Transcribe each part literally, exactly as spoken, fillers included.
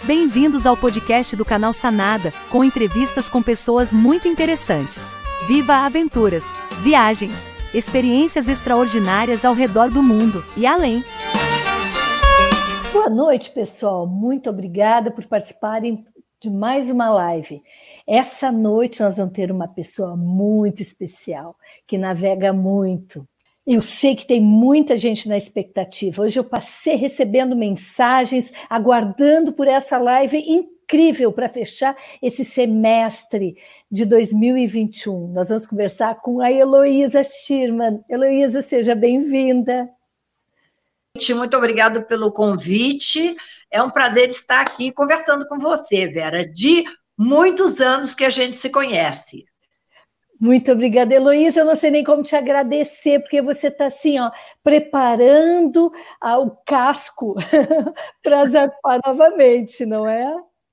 Bem-vindos ao podcast do canal Sanada, com entrevistas com pessoas muito interessantes. Viva aventuras, viagens, experiências extraordinárias ao redor do mundo e além. Boa noite, pessoal. Muito obrigada por participarem de mais uma live. Essa noite nós vamos ter uma pessoa muito especial, que navega muito. Eu sei que tem muita gente na expectativa. Hoje eu passei recebendo mensagens, aguardando por essa live incrível para fechar esse semestre de dois mil e vinte e um. Nós vamos conversar com a Heloísa Schirman. Heloísa, seja bem-vinda. Muito obrigada pelo convite. É um prazer estar aqui conversando com você, Vera, de muitos anos que a gente se conhece. Muito obrigada, Heloísa. Eu não sei nem como te agradecer, porque você está assim, ó, preparando ah, o casco para zarpar novamente, não é?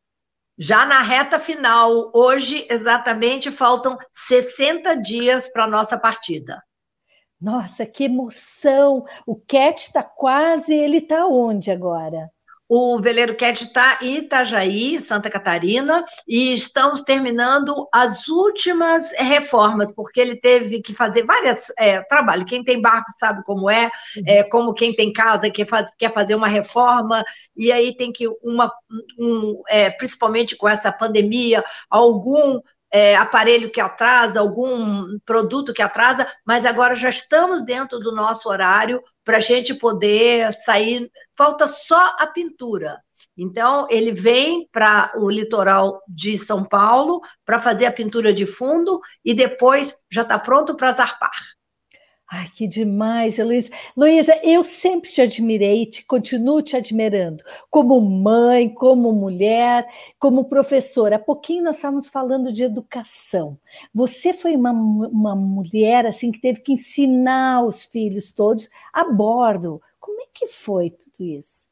Já na reta final, hoje exatamente faltam sessenta dias para a nossa partida. Nossa, que emoção! O Cat está quase, ele está onde agora? O Veleiro Cat está em Itajaí, Santa Catarina, e estamos terminando as últimas reformas, porque ele teve que fazer vários é, trabalhos. Quem tem barco sabe como é, é como quem tem casa quer, faz, quer fazer uma reforma, e aí tem que, uma, um, é, principalmente com essa pandemia, algum... É, aparelho que atrasa, algum produto que atrasa, mas agora já estamos dentro do nosso horário para a gente poder sair, falta só a pintura. Então, ele vem para o litoral de São Paulo para fazer a pintura de fundo e depois já está pronto para zarpar. Ai, que demais, Heloísa. Heloísa, eu sempre te admirei e te continuo te admirando, como mãe, como mulher, como professora. Há pouquinho nós estávamos falando de educação. Você foi uma, uma mulher assim que teve que ensinar os filhos todos a bordo. Como é que foi tudo isso?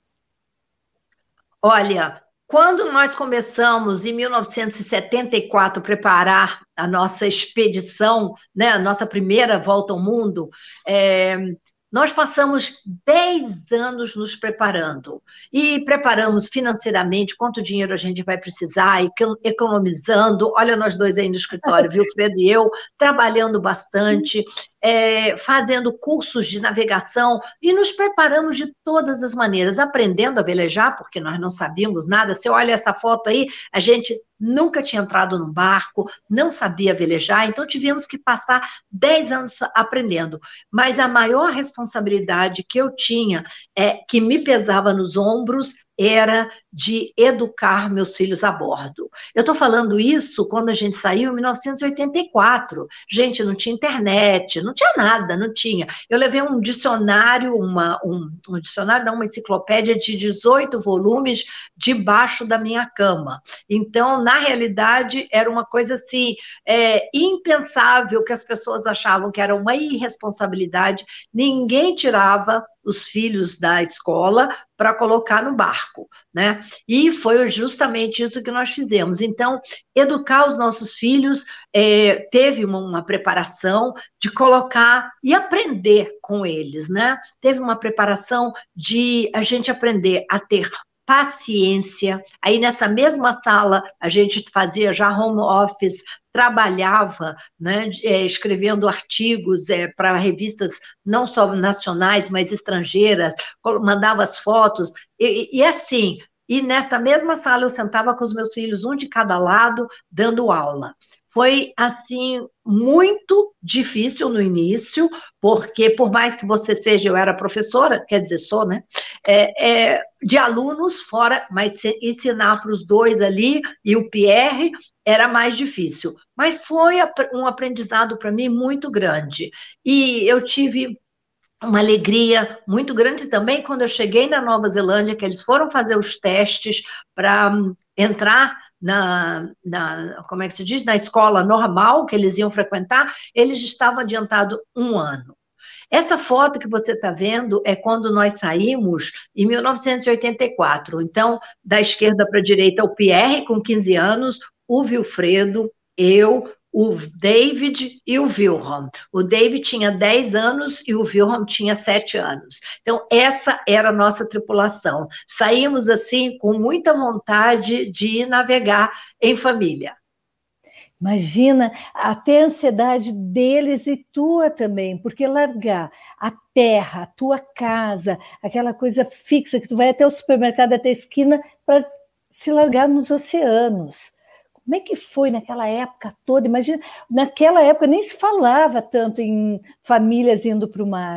Olha, quando nós começamos, em mil novecentos e setenta e quatro, preparar a nossa expedição, né, a nossa primeira volta ao mundo, é, nós passamos dez anos nos preparando. E preparamos financeiramente, quanto dinheiro a gente vai precisar, economizando. Olha nós dois aí no escritório, viu, Fredo e eu, trabalhando bastante, é, fazendo cursos de navegação, e nos preparamos de todas as maneiras, aprendendo a velejar, porque nós não sabíamos nada. Você olha essa foto aí, a gente nunca tinha entrado num barco, não sabia velejar, então tivemos que passar dez anos aprendendo. Mas a maior responsabilidade que eu tinha, é, que me pesava nos ombros, era de educar meus filhos a bordo. Eu estou falando isso quando a gente saiu em mil novecentos e oitenta e quatro. Gente, não tinha internet, não tinha nada, não tinha. Eu levei um dicionário, uma, um, um dicionário, não, uma enciclopédia de dezoito volumes debaixo da minha cama. Então, na realidade, era uma coisa assim, é, impensável, que as pessoas achavam que era uma irresponsabilidade. Ninguém tirava os filhos da escola para colocar no barco, né? E foi justamente isso que nós fizemos. Então, educar os nossos filhos, é, teve uma, uma preparação de colocar e aprender com eles, né? Teve uma preparação de a gente aprender a ter paciência. Aí nessa mesma sala a gente fazia já home office, trabalhava, né, escrevendo artigos é, para revistas não só nacionais, mas estrangeiras, mandava as fotos, e, e assim, e nessa mesma sala eu sentava com os meus filhos, um de cada lado, dando aula. Foi, assim, muito difícil no início, porque por mais que você seja, eu era professora, quer dizer, sou, né, é, é, de alunos fora, mas ensinar para os dois ali, e o Pierre, era mais difícil. Mas foi um aprendizado para mim muito grande. E eu tive uma alegria muito grande também quando eu cheguei na Nova Zelândia, que eles foram fazer os testes para entrar na, na, como é que se diz, na escola normal que eles iam frequentar, eles estavam adiantados um ano. Essa foto que você está vendo é quando nós saímos em mil novecentos e oitenta e quatro. Então, da esquerda para a direita, o Pierre, com quinze anos, o Wilfredo, eu, o David e o Wilhelm. O David tinha dez anos e o Wilhelm tinha sete anos. Então, essa era a nossa tripulação. Saímos, assim, com muita vontade de ir navegar em família. Imagina até a ansiedade deles e tua também, porque largar a terra, a tua casa, aquela coisa fixa que tu vai até o supermercado, até a esquina, para se largar nos oceanos. Como é que foi naquela época toda? Imagina, naquela época nem se falava tanto em famílias indo para o mar.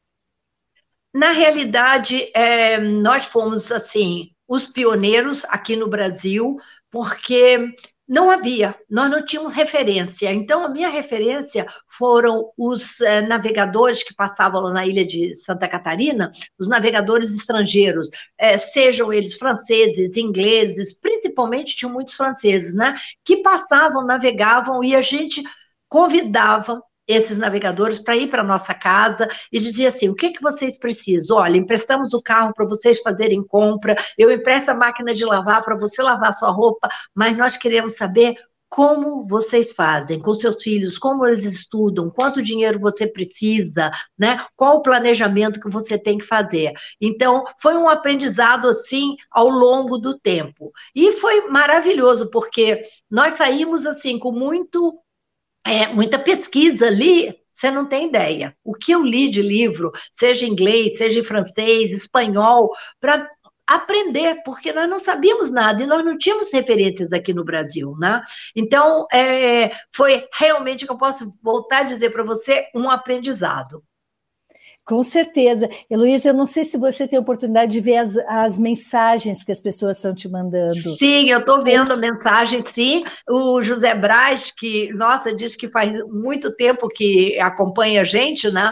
Na realidade, é, nós fomos, assim, os pioneiros aqui no Brasil, porque não havia, nós não tínhamos referência. Então, a minha referência foram os eh, navegadores que passavam lá na ilha de Santa Catarina, os navegadores estrangeiros, eh, sejam eles franceses, ingleses, principalmente tinham muitos franceses, né? Que passavam, navegavam e a gente convidava esses navegadores para ir para a nossa casa e dizia assim, o que, que vocês precisam? Olha, emprestamos o carro para vocês fazerem compra, eu empresto a máquina de lavar para você lavar sua roupa, mas nós queremos saber como vocês fazem com seus filhos, como eles estudam, quanto dinheiro você precisa, né? Qual o planejamento que você tem que fazer. Então, foi um aprendizado, assim, ao longo do tempo. E foi maravilhoso, porque nós saímos, assim, com muito... É, muita pesquisa ali, você não tem ideia. O que eu li de livro, seja em inglês, seja em francês, espanhol, para aprender, porque nós não sabíamos nada e nós não tínhamos referências aqui no Brasil, né? Então, é, foi realmente, que eu posso voltar a dizer para você, um aprendizado. Com certeza. Heloísa, eu não sei se você tem a oportunidade de ver as, as mensagens que as pessoas estão te mandando. Sim, eu estou vendo a mensagem, sim. O José Braz, que, nossa, diz que faz muito tempo que acompanha a gente, né?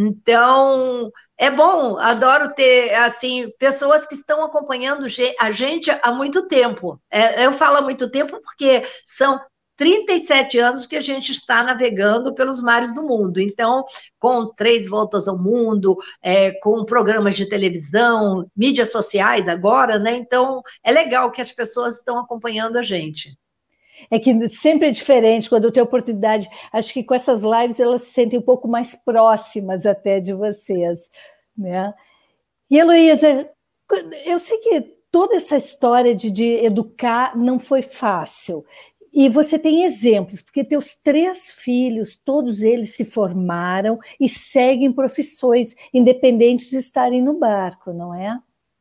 Então, é bom, adoro ter, assim, pessoas que estão acompanhando a gente há muito tempo. É, eu falo há muito tempo porque são trinta e sete anos que a gente está navegando pelos mares do mundo. Então, com três voltas ao mundo, é, com programas de televisão, mídias sociais agora, né? Então, é legal que as pessoas estão acompanhando a gente. É que sempre é diferente quando eu tenho oportunidade. Acho que com essas lives elas se sentem um pouco mais próximas até de vocês, né? E, Heloísa, eu sei que toda essa história de, de educar não foi fácil. E você tem exemplos, porque teus três filhos, todos eles se formaram e seguem profissões, independentes de estarem no barco, não é?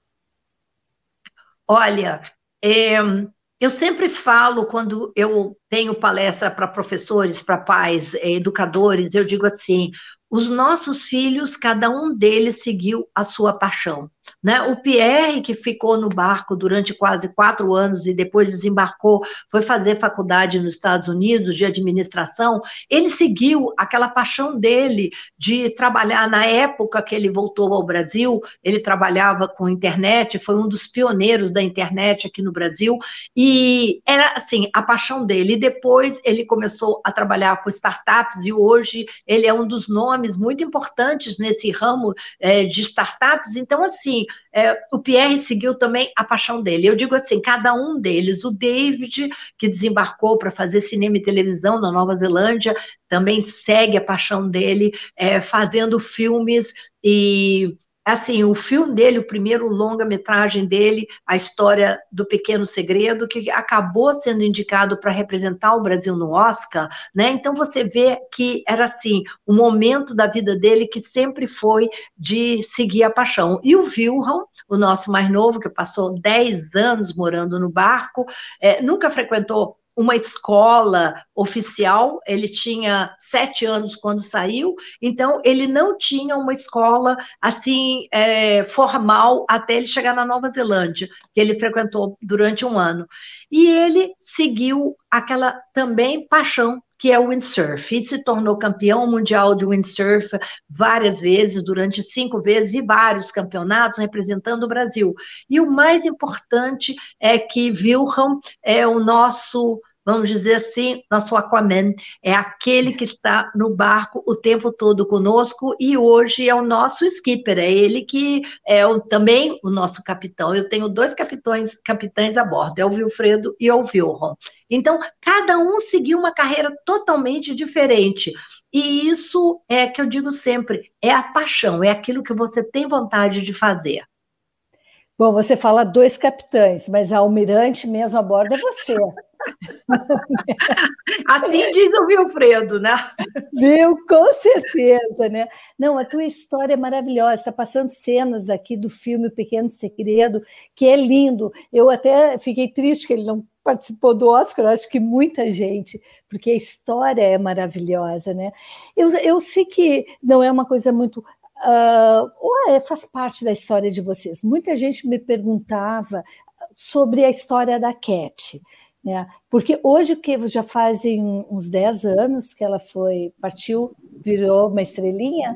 Olha, é, eu sempre falo, quando eu tenho palestra para professores, para pais, educadores, eu digo assim, os nossos filhos, cada um deles seguiu a sua paixão, né? O Pierre, que ficou no barco durante quase quatro anos e depois desembarcou, foi fazer faculdade nos Estados Unidos de administração, ele seguiu aquela paixão dele de trabalhar. Na época que ele voltou ao Brasil, ele trabalhava com internet, foi um dos pioneiros da internet aqui no Brasil, e era assim, a paixão dele. E depois ele começou a trabalhar com startups e hoje ele é um dos nomes muito importantes nesse ramo é, de startups. Então, assim, é, o Pierre seguiu também a paixão dele. Eu digo assim, cada um deles, o David, que desembarcou para fazer cinema e televisão na Nova Zelândia, também segue a paixão dele, é, fazendo filmes. E assim, o filme dele, o primeiro longa-metragem dele, A História do Pequeno Segredo, que acabou sendo indicado para representar o Brasil no Oscar, né? Então você vê que era assim, o momento da vida dele que sempre foi de seguir a paixão. E o Wilhelm, o nosso mais novo, que passou dez anos morando no barco, é, nunca frequentou uma escola oficial, ele tinha sete anos quando saiu, então ele não tinha uma escola assim é, formal até ele chegar na Nova Zelândia, que ele frequentou durante um ano. E ele seguiu aquela também paixão que é o windsurf, e se tornou campeão mundial de windsurf várias vezes, durante cinco vezes, e vários campeonatos representando o Brasil. E o mais importante é que Wilhelm é o nosso, vamos dizer assim, nosso Aquaman, é aquele que está no barco o tempo todo conosco e hoje é o nosso skipper, é ele que é o, também o nosso capitão. Eu tenho dois capitães, capitães a bordo, é o Wilfredo e o Wilron. Então, cada um seguiu uma carreira totalmente diferente. E isso é que eu digo sempre, é a paixão, é aquilo que você tem vontade de fazer. Bom, você fala dois capitães, mas a almirante mesmo a bordo é você. Assim diz o Wilfredo, né? Viu? Com certeza, né? Não, a tua história é maravilhosa. Está passando cenas aqui do filme O Pequeno Segredo, que é lindo. Eu até fiquei triste que ele não participou do Oscar, eu acho que muita gente, porque a história é maravilhosa, né? Eu, eu sei que não é uma coisa muito... Uh, ou é, faz parte da história de vocês. Muita gente me perguntava sobre a história da Cat, né? Porque hoje, que já fazem uns dez anos que ela foi, partiu, virou uma estrelinha.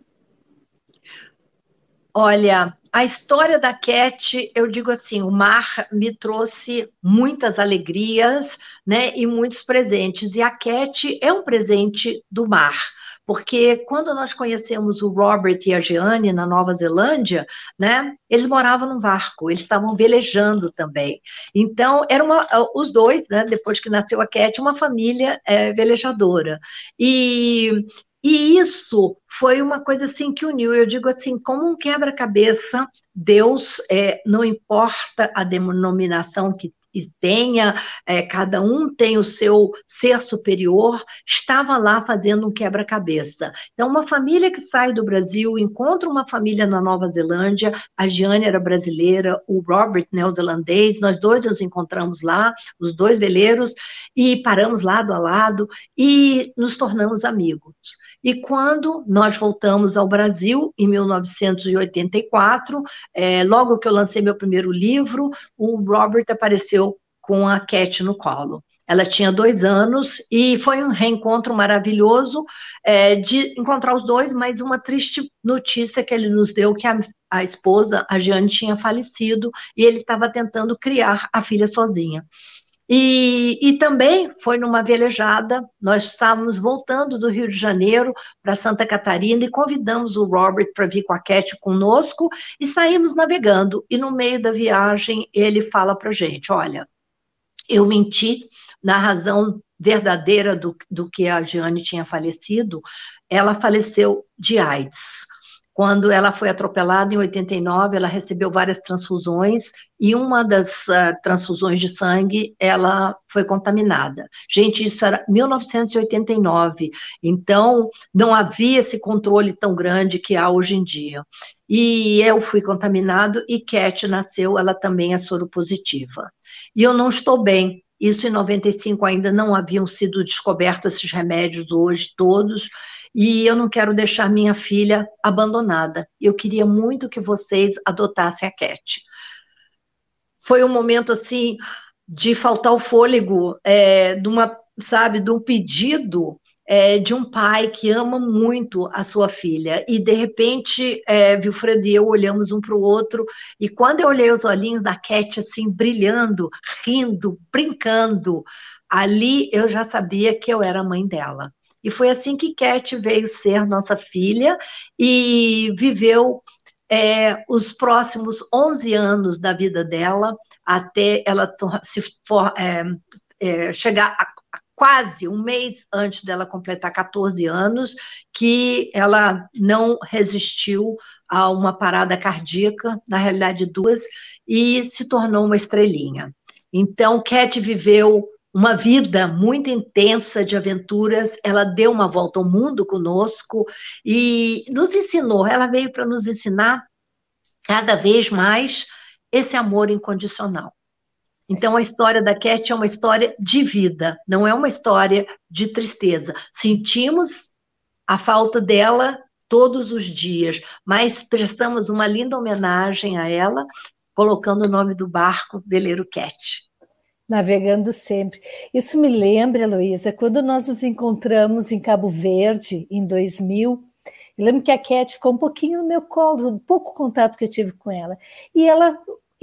Olha, a história da Cat, eu digo assim, o mar me trouxe muitas alegrias, né, e muitos presentes, e a Cat é um presente do mar. Porque quando nós conhecemos o Robert e a Jeanne na Nova Zelândia, né, eles moravam num barco, eles estavam velejando também. Então, eram uma, os dois, né, depois que nasceu a Cat, uma família é, velejadora. E, e isso foi uma coisa assim que uniu, eu digo assim, como um quebra-cabeça, Deus, é, não importa a denominação que e tenha, é, cada um tem o seu ser superior, estava lá fazendo um quebra-cabeça. Então, uma família que sai do Brasil, encontra uma família na Nova Zelândia, a Jeanne era brasileira, o Robert neozelandês, nós dois nos encontramos lá, os dois veleiros, e paramos lado a lado, e nos tornamos amigos. E quando nós voltamos ao Brasil, em mil novecentos e oitenta e quatro, é, logo que eu lancei meu primeiro livro, o Robert apareceu com a Cat no colo. Ela tinha dois anos e foi um reencontro maravilhoso é, de encontrar os dois, mas uma triste notícia que ele nos deu, que a, a esposa, a Jeanne, tinha falecido e ele estava tentando criar a filha sozinha. E, e também foi numa velejada, nós estávamos voltando do Rio de Janeiro para Santa Catarina e convidamos o Robert para vir com a Cat conosco e saímos navegando. E no meio da viagem ele fala para a gente, olha, eu menti na razão verdadeira do, do que a Jeanne tinha falecido, ela faleceu de AIDS. Quando ela foi atropelada em oitenta e nove, ela recebeu várias transfusões e uma das uh, transfusões de sangue, ela foi contaminada. Gente, isso era mil novecentos e oitenta e nove, então não havia esse controle tão grande que há hoje em dia. E eu fui contaminado e Cat nasceu, ela também é soropositiva. E eu não estou bem. Isso em noventa e cinco ainda não haviam sido descobertos esses remédios hoje todos, e eu não quero deixar minha filha abandonada. Eu queria muito que vocês adotassem a Cat. Foi um momento, assim, de faltar o fôlego, é, de uma, sabe, de um pedido é, de um pai que ama muito a sua filha. E, de repente, é, Wilfredo e eu olhamos um para o outro, e quando eu olhei os olhinhos da Cat, assim, brilhando, rindo, brincando, ali eu já sabia que eu era a mãe dela. E foi assim que Cat veio ser nossa filha e viveu é, os próximos onze anos da vida dela, até ela se for, é, é, chegar a, a quase um mês antes dela completar catorze anos, que ela não resistiu a uma parada cardíaca, na realidade duas, e se tornou uma estrelinha. Então, Cat viveu uma vida muito intensa de aventuras, ela deu uma volta ao mundo conosco e nos ensinou, ela veio para nos ensinar cada vez mais esse amor incondicional. Então, a história da Cat é uma história de vida, não é uma história de tristeza. Sentimos a falta dela todos os dias, mas prestamos uma linda homenagem a ela, colocando o nome do barco Veleiro Cat. Navegando sempre. Isso me lembra, Heloísa, quando nós nos encontramos em Cabo Verde, em dois mil, eu lembro que a Cat ficou um pouquinho no meu colo, um pouco contato que eu tive com ela, e ela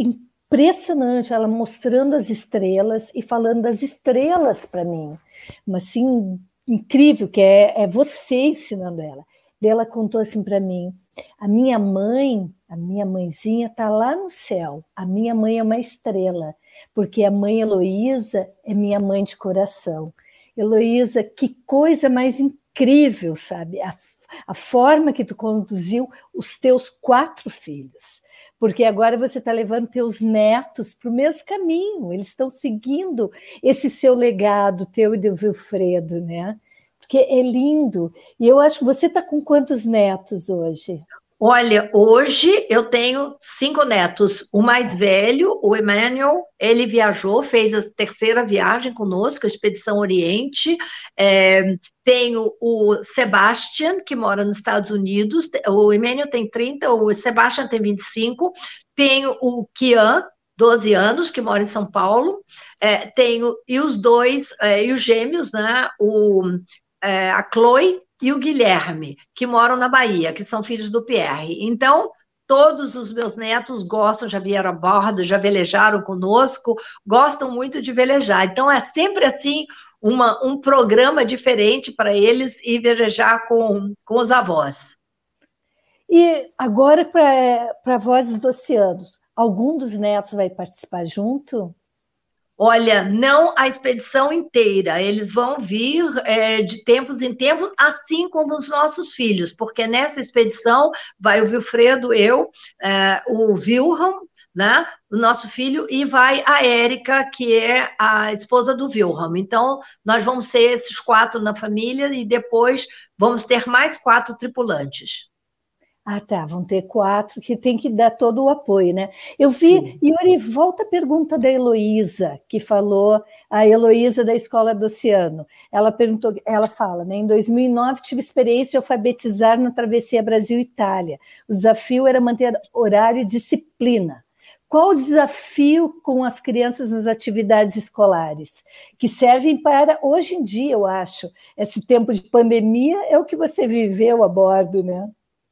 impressionante, ela mostrando as estrelas e falando das estrelas para mim. Mas assim, incrível, que é, é você ensinando ela. Daí ela contou assim para mim, a minha mãe, a minha mãezinha está lá no céu, a minha mãe é uma estrela, porque a mãe Heloísa é minha mãe de coração. Heloísa, que coisa mais incrível, sabe? A, a forma que tu conduziu os teus quatro filhos, porque agora você está levando teus netos para o mesmo caminho, eles estão seguindo esse seu legado, teu e do Vilfredo, né? Porque é lindo. E eu acho que você está com quantos netos hoje? Olha, hoje eu tenho cinco netos. O mais velho, o Emmanuel, ele viajou, fez a terceira viagem conosco, a Expedição Oriente. É, tenho o Sebastian, que mora nos Estados Unidos. O Emmanuel tem trinta, o Sebastian tem vinte e cinco. Tenho o Kian, doze anos, que mora em São Paulo. É, tenho, e os dois, é, e os gêmeos, né? O, é, a Chloe e o Guilherme, que moram na Bahia, que são filhos do Pierre. Então, todos os meus netos gostam, já vieram a bordo, já velejaram conosco, gostam muito de velejar. Então, é sempre assim, uma, um programa diferente para eles e velejar com, com os avós. E agora, para Vozes do Oceano, algum dos netos vai participar junto? Olha, não a expedição inteira, eles vão vir é, de tempos em tempos, assim como os nossos filhos, porque nessa expedição vai o Vilfredo, eu, é, o Wilhelm, né, o nosso filho, e vai a Érica, que é a esposa do Wilhelm. Então, nós vamos ser esses quatro na família e depois vamos ter mais quatro tripulantes. Ah, tá, vão ter quatro, que tem que dar todo o apoio, né? Eu vi, e Yuri, volta a pergunta da Heloísa, que falou, a Heloísa da Escola do Oceano. Ela perguntou, ela fala, né? Em dois mil e nove tive experiência de alfabetizar na travessia Brasil-Itália. O desafio era manter horário e disciplina. Qual o desafio com as crianças nas atividades escolares? Que servem para, hoje em dia, eu acho, esse tempo de pandemia é o que você viveu a bordo, né?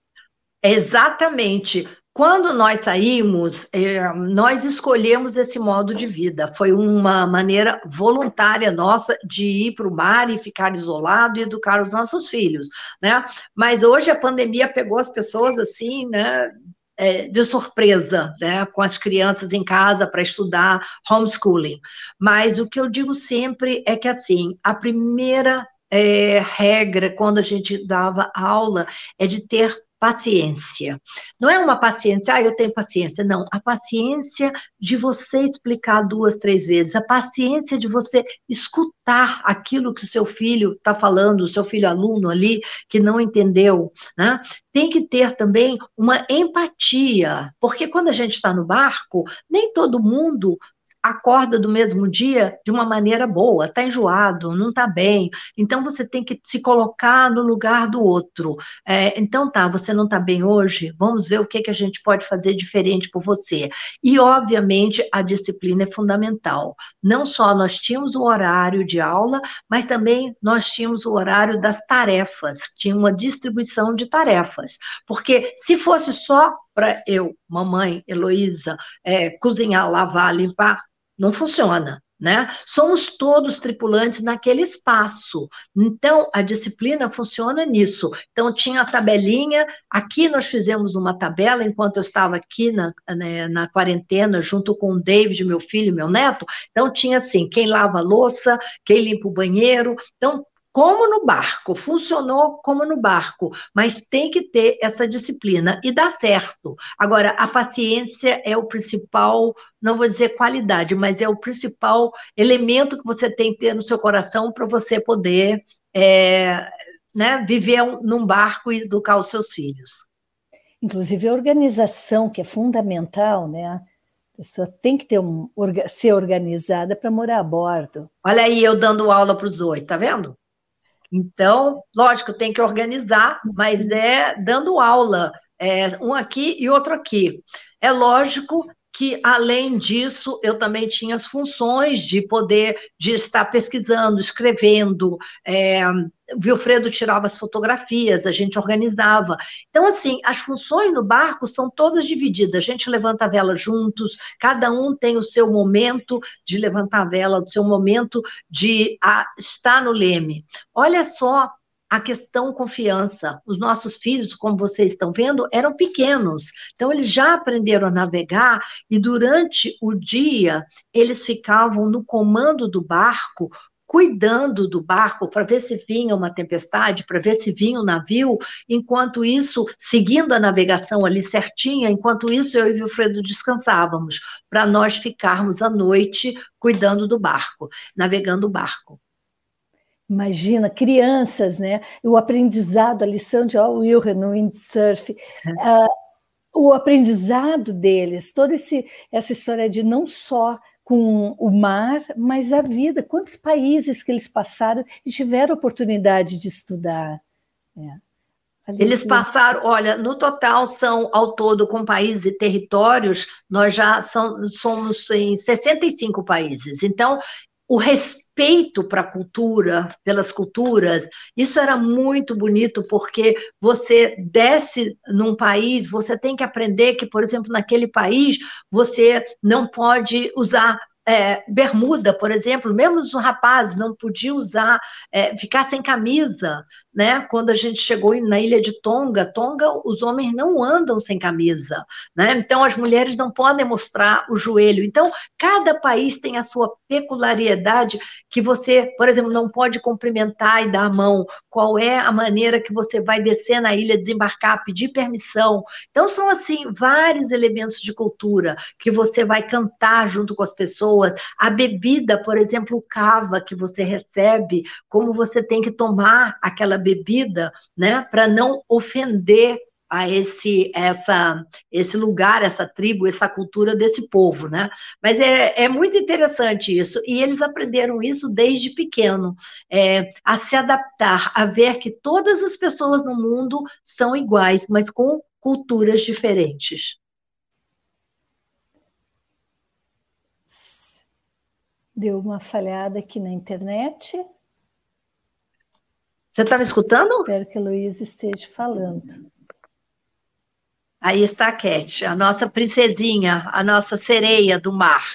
Exatamente. Quando nós saímos, é, nós escolhemos esse modo de vida. Foi uma maneira voluntária nossa de ir para o mar e ficar isolado e educar os nossos filhos, né? Mas hoje a pandemia pegou as pessoas assim, né? É, de surpresa, né? Com as crianças em casa para estudar homeschooling. Mas o que eu digo sempre é que assim, a primeira é, regra quando a gente dava aula é de ter paciência. Não é uma paciência, ah, eu tenho paciência. Não, a paciência de você explicar duas, três vezes, a paciência de você escutar aquilo que o seu filho está falando, o seu filho aluno ali, que não entendeu, né? Tem que ter também uma empatia, porque quando a gente está no barco, nem todo mundo acorda do mesmo dia de uma maneira boa, está enjoado, não está bem, então você tem que se colocar no lugar do outro. É, então tá, você não está bem hoje, vamos ver o que, que a gente pode fazer diferente por você. E, obviamente, a disciplina é fundamental. Não só nós tínhamos o horário de aula, mas também nós tínhamos o horário das tarefas, tinha uma distribuição de tarefas, porque se fosse só para eu, mamãe, Heloísa, é, cozinhar, lavar, limpar, não funciona, né? Somos todos tripulantes naquele espaço. Então, a disciplina funciona nisso. Então, tinha a tabelinha, aqui nós fizemos uma tabela, enquanto eu estava aqui na, né, na quarentena, junto com o David, meu filho, meu neto, então tinha assim, quem lava a louça, quem limpa o banheiro, então, como no barco, funcionou como no barco, mas tem que ter essa disciplina e dá certo. Agora, a paciência é o principal, não vou dizer qualidade, mas é o principal elemento que você tem que ter no seu coração para você poder é, né, viver num barco e educar os seus filhos. Inclusive a organização, que é fundamental, né? A pessoa tem que ter um, ser organizada para morar a bordo. Olha aí, eu dando aula para os dois, tá vendo? Então, lógico, tem que organizar, mas é dando aula, é, um aqui e outro aqui. É lógico que, além disso, eu também tinha as funções de poder, de estar pesquisando, escrevendo, é, Vilfredo tirava as fotografias, a gente organizava. Então, assim, as funções no barco são todas divididas, a gente levanta a vela juntos, cada um tem o seu momento de levantar a vela, o seu momento de a, estar no leme. Olha só a questão confiança. Os nossos filhos, como vocês estão vendo, eram pequenos. Então, eles já aprenderam a navegar e, durante o dia, eles ficavam no comando do barco, cuidando do barco para ver se vinha uma tempestade, para ver se vinha um navio. Enquanto isso, seguindo a navegação ali certinha, enquanto isso, eu e o Vilfredo descansávamos, para nós ficarmos à noite cuidando do barco, navegando o barco. Imagina, crianças, né? O aprendizado, a lição de Al Wilhelm no windsurf, uh, o aprendizado deles, toda esse, essa história de não só com o mar, mas a vida. Quantos países que eles passaram e tiveram oportunidade de estudar? É. Eles passaram, olha, no total são, ao todo, com países e territórios, nós já são, somos em sessenta e cinco países. Então, o respeito para a cultura, pelas culturas, isso era muito bonito, porque você desce num país, você tem que aprender que, por exemplo, naquele país, você não pode usar é, bermuda, por exemplo, mesmo os rapazes não podiam usar, é, ficar sem camisa, né? Quando a gente chegou na ilha de Tonga, Tonga, os homens não andam sem camisa, né? Então as mulheres não podem mostrar o joelho. Então, cada país tem a sua peculiaridade, que você, por exemplo, não pode cumprimentar e dar a mão, qual é a maneira que você vai descer na ilha, desembarcar, pedir permissão. Então, são, assim, vários elementos de cultura que você vai cantar junto com as pessoas. A bebida, por exemplo, o cava que você recebe, como você tem que tomar aquela bebida, né, para não ofender a esse, essa, esse lugar, essa tribo, essa cultura desse povo, né? Mas é, é muito interessante isso, e eles aprenderam isso desde pequeno, é, a se adaptar, a ver que todas as pessoas no mundo são iguais, mas com culturas diferentes. Deu uma falhada aqui na internet. Você está me escutando? Espero que a Heloísa esteja falando. Aí está a Cat, a nossa princesinha, a nossa sereia do mar.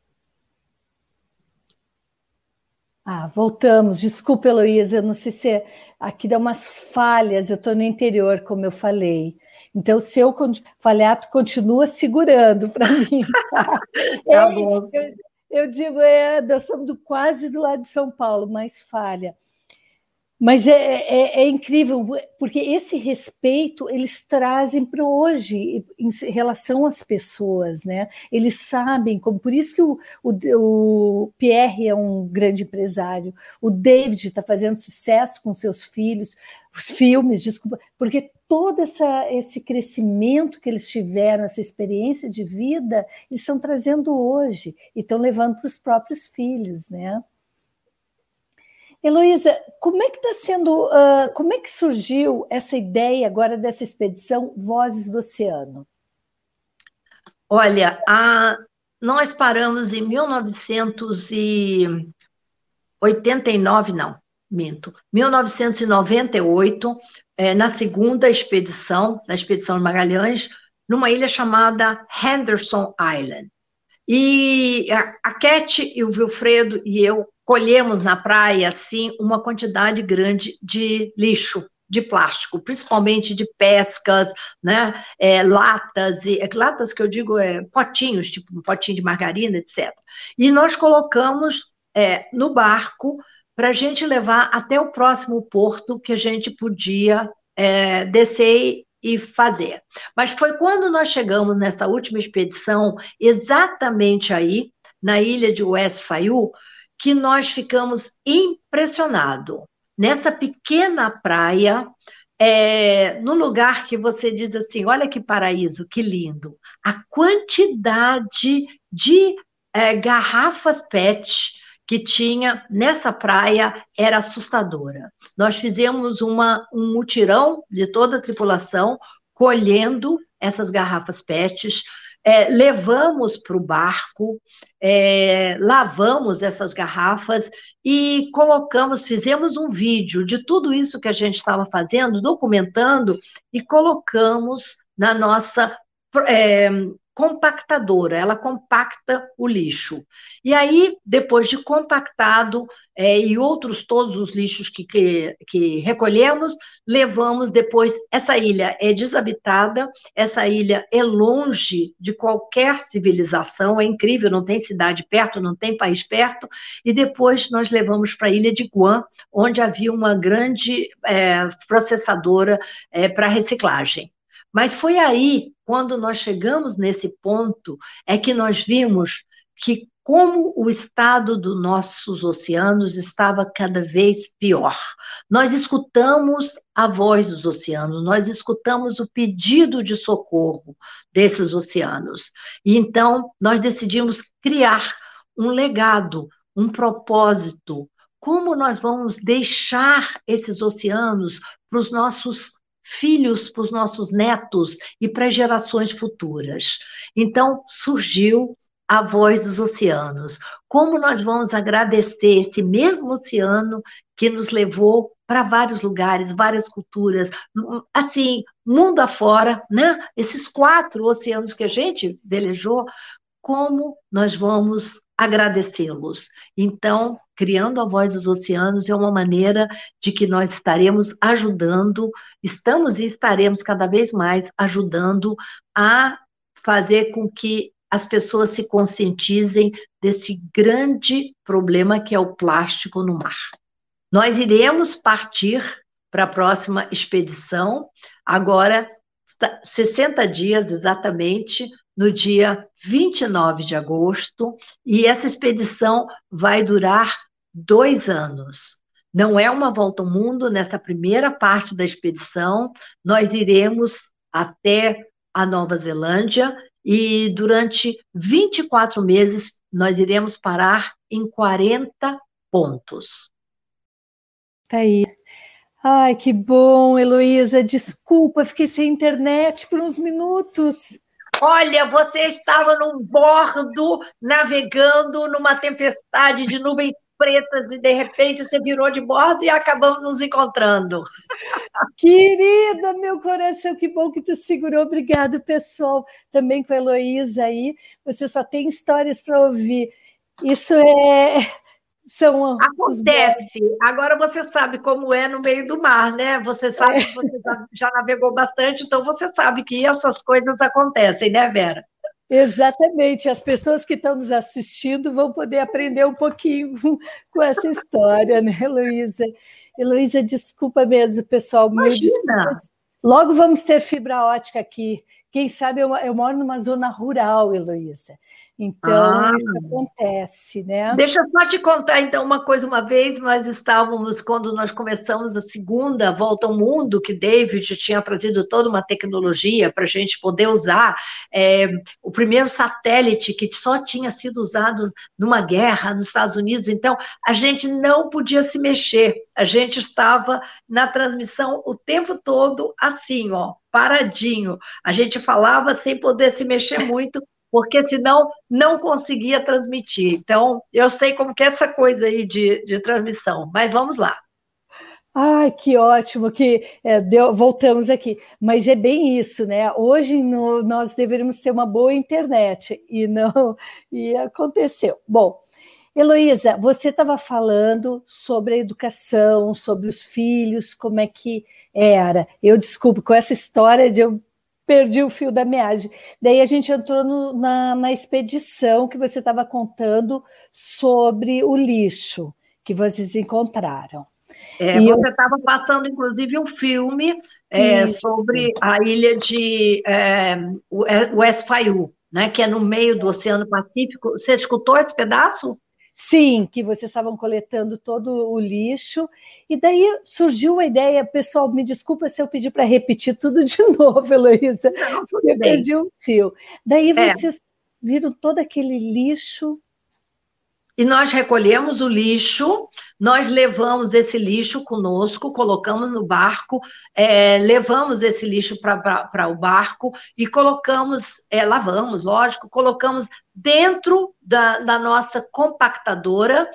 Ah, voltamos. Desculpa, Heloísa, eu não sei se é... aqui dá umas falhas, eu estou no interior, como eu falei. Então, se eu falhar, tu continua segurando para mim. Tá, tá bom. Eu, eu digo, é, nós estamos do, quase do lado de São Paulo, mas falha. Mas é, é, é incrível, porque esse respeito eles trazem para hoje, em relação às pessoas, né? Eles sabem, como por isso que o, o, o Pierre é um grande empresário, o David está fazendo sucesso com seus filhos, os filmes, desculpa, porque todo essa, esse crescimento que eles tiveram, essa experiência de vida, eles estão trazendo hoje e estão levando para os próprios filhos, né? Heloísa, como é que está sendo, uh, como é que surgiu essa ideia agora dessa expedição Vozes do Oceano? Olha, a, nós paramos em mil novecentos e oitenta e nove, não, minto, mil novecentos e noventa e oito, é, na segunda expedição, na expedição de Magalhães, numa ilha chamada Henderson Island. E a, a Cat e o Vilfredo e eu colhemos na praia, assim, uma quantidade grande de lixo, de plástico, principalmente de pescas, né, é, latas, e, é, latas que eu digo, é, potinhos, tipo um potinho de margarina, etcétera. E nós colocamos é, no barco para a gente levar até o próximo porto que a gente podia é, descer e fazer. Mas foi quando nós chegamos nessa última expedição, exatamente aí, na ilha de West Faiu, que nós ficamos impressionados. Nessa pequena praia, é, no lugar que você diz assim, olha que paraíso, que lindo. A quantidade de é, garrafas pet que tinha nessa praia era assustadora. Nós fizemos uma, um mutirão de toda a tripulação, colhendo essas garrafas pets, é, levamos para o barco, é, lavamos essas garrafas e colocamos, fizemos um vídeo de tudo isso que a gente estava fazendo, documentando, e colocamos na nossa é, compactadora, ela compacta o lixo. E aí, depois de compactado, é, e outros, todos os lixos que, que, que recolhemos, levamos depois, essa ilha é desabitada, essa ilha é longe de qualquer civilização, é incrível, não tem cidade perto, não tem país perto, e depois nós levamos para a ilha de Guam, onde havia uma grande é, processadora é, para reciclagem. Mas foi aí, quando nós chegamos nesse ponto, é que nós vimos que como o estado dos nossos oceanos estava cada vez pior. Nós escutamos a voz dos oceanos, nós escutamos o pedido de socorro desses oceanos. E então nós decidimos criar um legado, um propósito. Como nós vamos deixar esses oceanos para os nossos filhos, para os nossos netos e para as gerações futuras. Então, surgiu a Voz dos Oceanos. Como nós vamos agradecer esse mesmo oceano que nos levou para vários lugares, várias culturas, assim, mundo afora, né? Esses quatro oceanos que a gente velejou, como nós vamos agradecê-los? Então, criando a Voz dos Oceanos é uma maneira de que nós estaremos ajudando, estamos e estaremos cada vez mais ajudando a fazer com que as pessoas se conscientizem desse grande problema que é o plástico no mar. Nós iremos partir para a próxima expedição, agora, sessenta dias exatamente, no dia vinte e nove de agosto, e essa expedição vai durar dois anos. Não é uma volta ao mundo, nessa primeira parte da expedição, nós iremos até a Nova Zelândia, e durante vinte e quatro meses nós iremos parar em quarenta pontos. Tá aí. Ai, que bom, Heloísa. Desculpa, fiquei sem internet por uns minutos. Olha, você estava num bordo, navegando numa tempestade de nuvens pretas e, de repente, você virou de bordo e acabamos nos encontrando. Querida, meu coração, que bom que tu segurou. Obrigado, pessoal. Também com a Heloísa aí. Você só tem histórias para ouvir. Isso é... São Acontece. Agora você sabe como é no meio do mar, né? Você sabe que você já navegou bastante, então você sabe que essas coisas acontecem, né, Vera? Exatamente. As pessoas que estão nos assistindo vão poder aprender um pouquinho com essa história, né, Heloísa? Heloísa, desculpa mesmo, pessoal. Meu desculpa. Logo vamos ter fibra ótica aqui. Quem sabe eu, eu moro numa zona rural, Heloísa. Então, ah, isso acontece, né? Deixa eu só te contar, então, uma coisa. Uma vez nós estávamos, quando nós começamos a segunda volta ao mundo, que David tinha trazido toda uma tecnologia para a gente poder usar, é, o primeiro satélite que só tinha sido usado numa guerra nos Estados Unidos, então a gente não podia se mexer, a gente estava na transmissão o tempo todo assim, ó, paradinho, a gente falava sem poder se mexer muito, porque senão não conseguia transmitir. Então, eu sei como que é essa coisa aí de, de transmissão, mas vamos lá. Ai, que ótimo, que é, deu, voltamos aqui. Mas é bem isso, né? Hoje no, nós deveríamos ter uma boa internet, e não, e aconteceu. Bom, Heloísa, você estava falando sobre a educação, sobre os filhos, como é que era. Eu, desculpe, com essa história de eu perdi o fio da meagem. Daí a gente entrou no, na, na expedição que você estava contando sobre o lixo que vocês encontraram. É, você estava eu... passando, inclusive, um filme é, sobre a ilha de é, Westphal, né, que é no meio do Oceano Pacífico. Você escutou esse pedaço? Sim, que vocês estavam coletando todo o lixo, e daí surgiu a ideia, pessoal, me desculpa se eu pedir para repetir tudo de novo, Heloísa, não, porque eu perdi um fio. Daí é. vocês viram todo aquele lixo. E nós recolhemos o lixo, nós levamos esse lixo conosco, colocamos no barco, é, levamos esse lixo para o barco e colocamos, é, lavamos, lógico, colocamos dentro da, da nossa compactadora.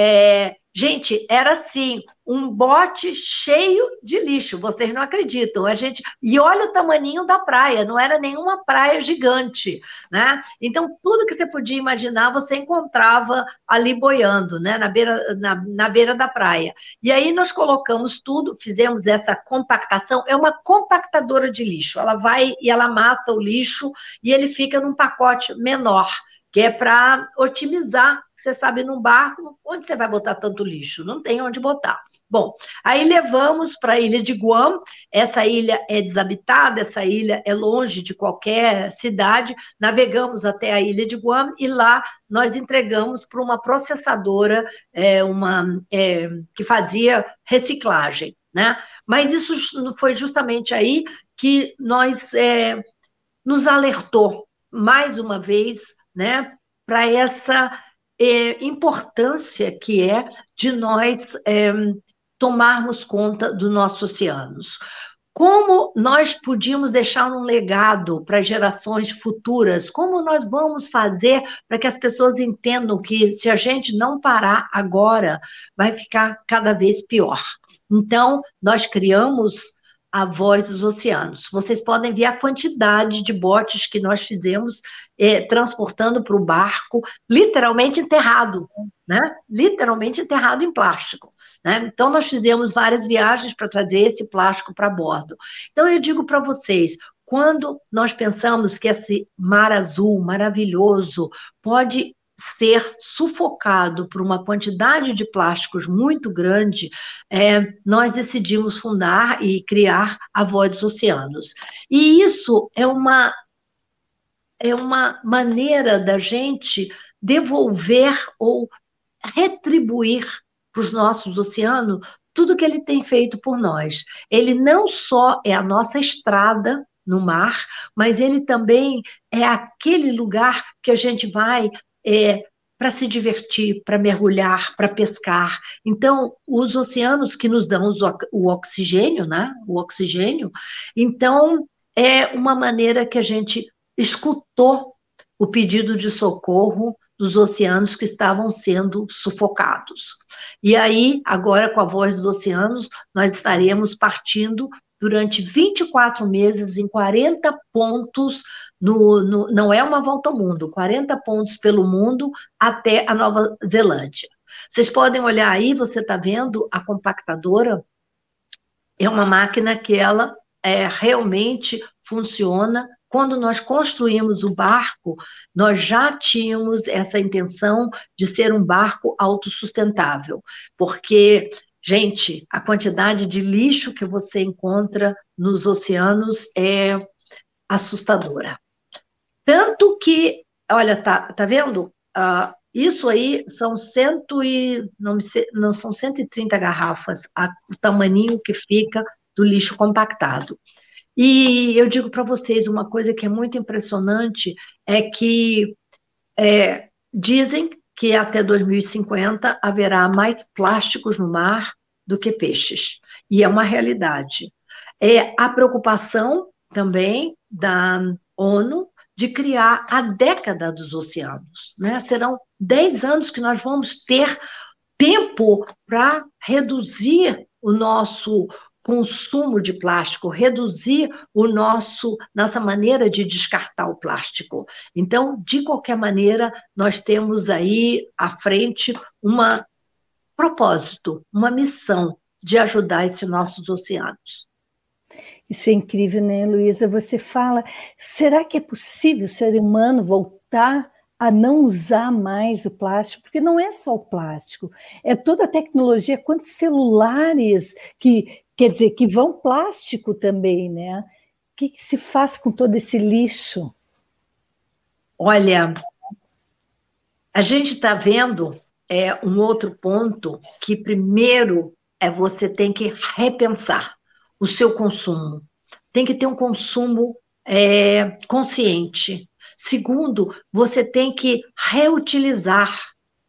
É, gente, era assim, um bote cheio de lixo, vocês não acreditam. A gente, e olha o tamaninho da praia, não era nenhuma praia gigante, né? Então, tudo que você podia imaginar, você encontrava ali boiando, né? Na beira, na, na beira da praia. E aí nós colocamos tudo, fizemos essa compactação, é uma compactadora de lixo, ela vai e ela amassa o lixo e ele fica num pacote menor, que é para otimizar. Você sabe, num barco, onde você vai botar tanto lixo? Não tem onde botar. Bom, aí levamos para a ilha de Guam. Essa ilha é desabitada, essa ilha é longe de qualquer cidade. Navegamos até a ilha de Guam e lá nós entregamos para uma processadora é, uma, é, que fazia reciclagem, né? Mas isso foi justamente aí que nós é, nos alertou, mais uma vez, né, para essa É, importância que é de nós é, tomarmos conta dos nossos oceanos. Como nós podíamos deixar um legado para gerações futuras? Como nós vamos fazer para que as pessoas entendam que se a gente não parar agora, vai ficar cada vez pior? Então, nós criamos a Voz dos Oceanos. Vocês podem ver a quantidade de botes que nós fizemos é, transportando para o barco, literalmente enterrado, né? Literalmente enterrado em plástico, né? Então, nós fizemos várias viagens para trazer esse plástico para bordo. Então, eu digo para vocês, quando nós pensamos que esse mar azul maravilhoso pode ser sufocado por uma quantidade de plásticos muito grande, é, nós decidimos fundar e criar a Voz dos Oceanos. E isso é uma, é uma maneira da gente devolver ou retribuir para os nossos oceanos tudo que ele tem feito por nós. Ele não só é a nossa estrada no mar, mas ele também é aquele lugar que a gente vai É, para se divertir, para mergulhar, para pescar. Então, os oceanos que nos dão o oxigênio, né? O oxigênio, então, é uma maneira que a gente escutou o pedido de socorro dos oceanos que estavam sendo sufocados. E aí, agora, com a Voz dos Oceanos, nós estaremos partindo durante vinte e quatro meses em quarenta pontos, no, no, não é uma volta ao mundo, quarenta pontos pelo mundo até a Nova Zelândia. Vocês podem olhar aí, você está vendo a compactadora? É uma máquina que ela é, realmente funciona. Quando nós construímos o barco, nós já tínhamos essa intenção de ser um barco autossustentável, porque... Gente, a quantidade de lixo que você encontra nos oceanos é assustadora. Tanto que, olha, tá, tá vendo? Uh, isso aí são cento e não, não são cento e trinta garrafas, a, o tamaninho que fica do lixo compactado. E eu digo para vocês uma coisa que é muito impressionante é que é, dizem que até dois mil e cinquenta haverá mais plásticos no mar do que peixes. E é uma realidade. É a preocupação também da ONU de criar a década dos oceanos, né? Serão dez anos que nós vamos ter tempo para reduzir o nosso consumo de plástico, reduzir o nosso, nossa maneira de descartar o plástico. Então, de qualquer maneira, nós temos aí à frente um propósito, uma missão de ajudar esses nossos oceanos. Isso é incrível, né, Heloísa? Você fala, será que é possível o ser humano voltar a não usar mais o plástico? Porque não é só o plástico, é toda a tecnologia, quantos celulares que... Quer dizer, que vão plástico também, né? O que, que se faz com todo esse lixo? Olha, a gente está vendo é, um outro ponto que, primeiro, é você tem que repensar o seu consumo. Tem que ter um consumo é, consciente. Segundo, você tem que reutilizar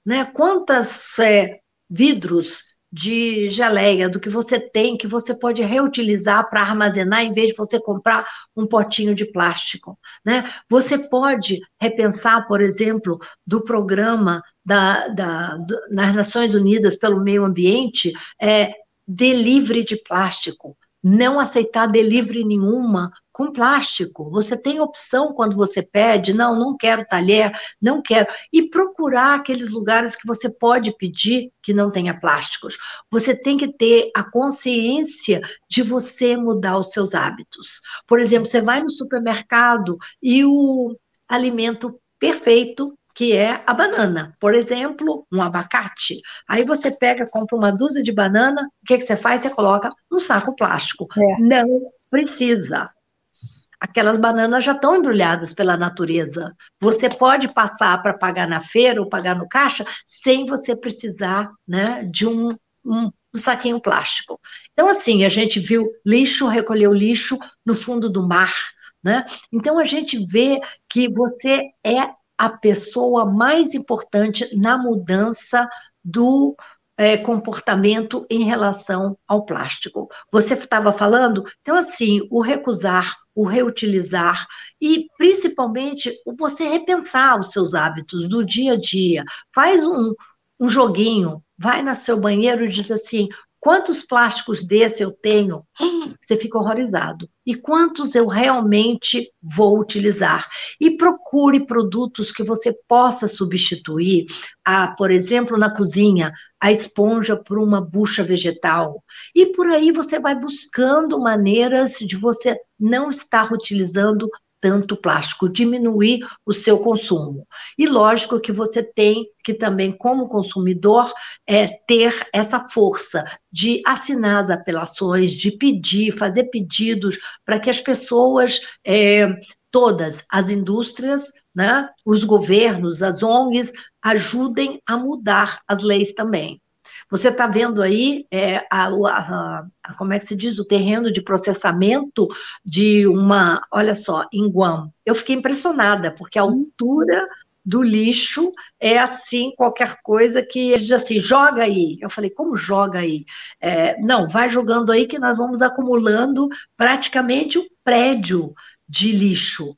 né? Quantas é, vidros de geleia do que você tem, que você pode reutilizar para armazenar, em vez de você comprar um potinho de plástico, né? Você pode repensar, por exemplo, do programa da, da, do, nas Nações Unidas pelo Meio Ambiente, é, delivery de plástico. Não aceitar delivery nenhuma com plástico. Você tem opção quando você pede, não, não quero talher, não quero. E procurar aqueles lugares que você pode pedir que não tenha plásticos. Você tem que ter a consciência de você mudar os seus hábitos. Por exemplo, você vai no supermercado e o alimento perfeito, que é a banana. Por exemplo, um abacate. Aí você pega, compra uma dúzia de banana, o que, que você faz? Você coloca um saco plástico. É. Não precisa. Aquelas bananas já estão embrulhadas pela natureza. Você pode passar para pagar na feira ou pagar no caixa sem você precisar, né, de um, um, um saquinho plástico. Então, assim, a gente viu lixo, recolheu lixo no fundo do mar, né? Então, a gente vê que você é a pessoa mais importante na mudança do é, comportamento em relação ao plástico. Você estava falando? Então, assim, o recusar, o reutilizar e, principalmente, você repensar os seus hábitos do dia a dia. Faz um, um joguinho, vai no seu banheiro e diz assim, quantos plásticos desse eu tenho? Você fica horrorizado. E quantos eu realmente vou utilizar? E procure produtos que você possa substituir, a, por exemplo, na cozinha, a esponja por uma bucha vegetal. E por aí você vai buscando maneiras de você não estar utilizando tanto plástico, diminuir o seu consumo. E lógico que você tem que também, como consumidor, é, ter essa força de assinar as apelações, de pedir, fazer pedidos para que as pessoas, é, todas as indústrias, né, os governos, as O N Gs, ajudem a mudar as leis também. Você está vendo aí, é, a, a, a, como é que se diz, o terreno de processamento de uma, olha só, em Guam. Eu fiquei impressionada, porque a altura do lixo é assim, qualquer coisa que ele diz assim, joga aí. Eu falei, como joga aí? É, não, vai jogando aí que nós vamos acumulando praticamente um prédio de lixo.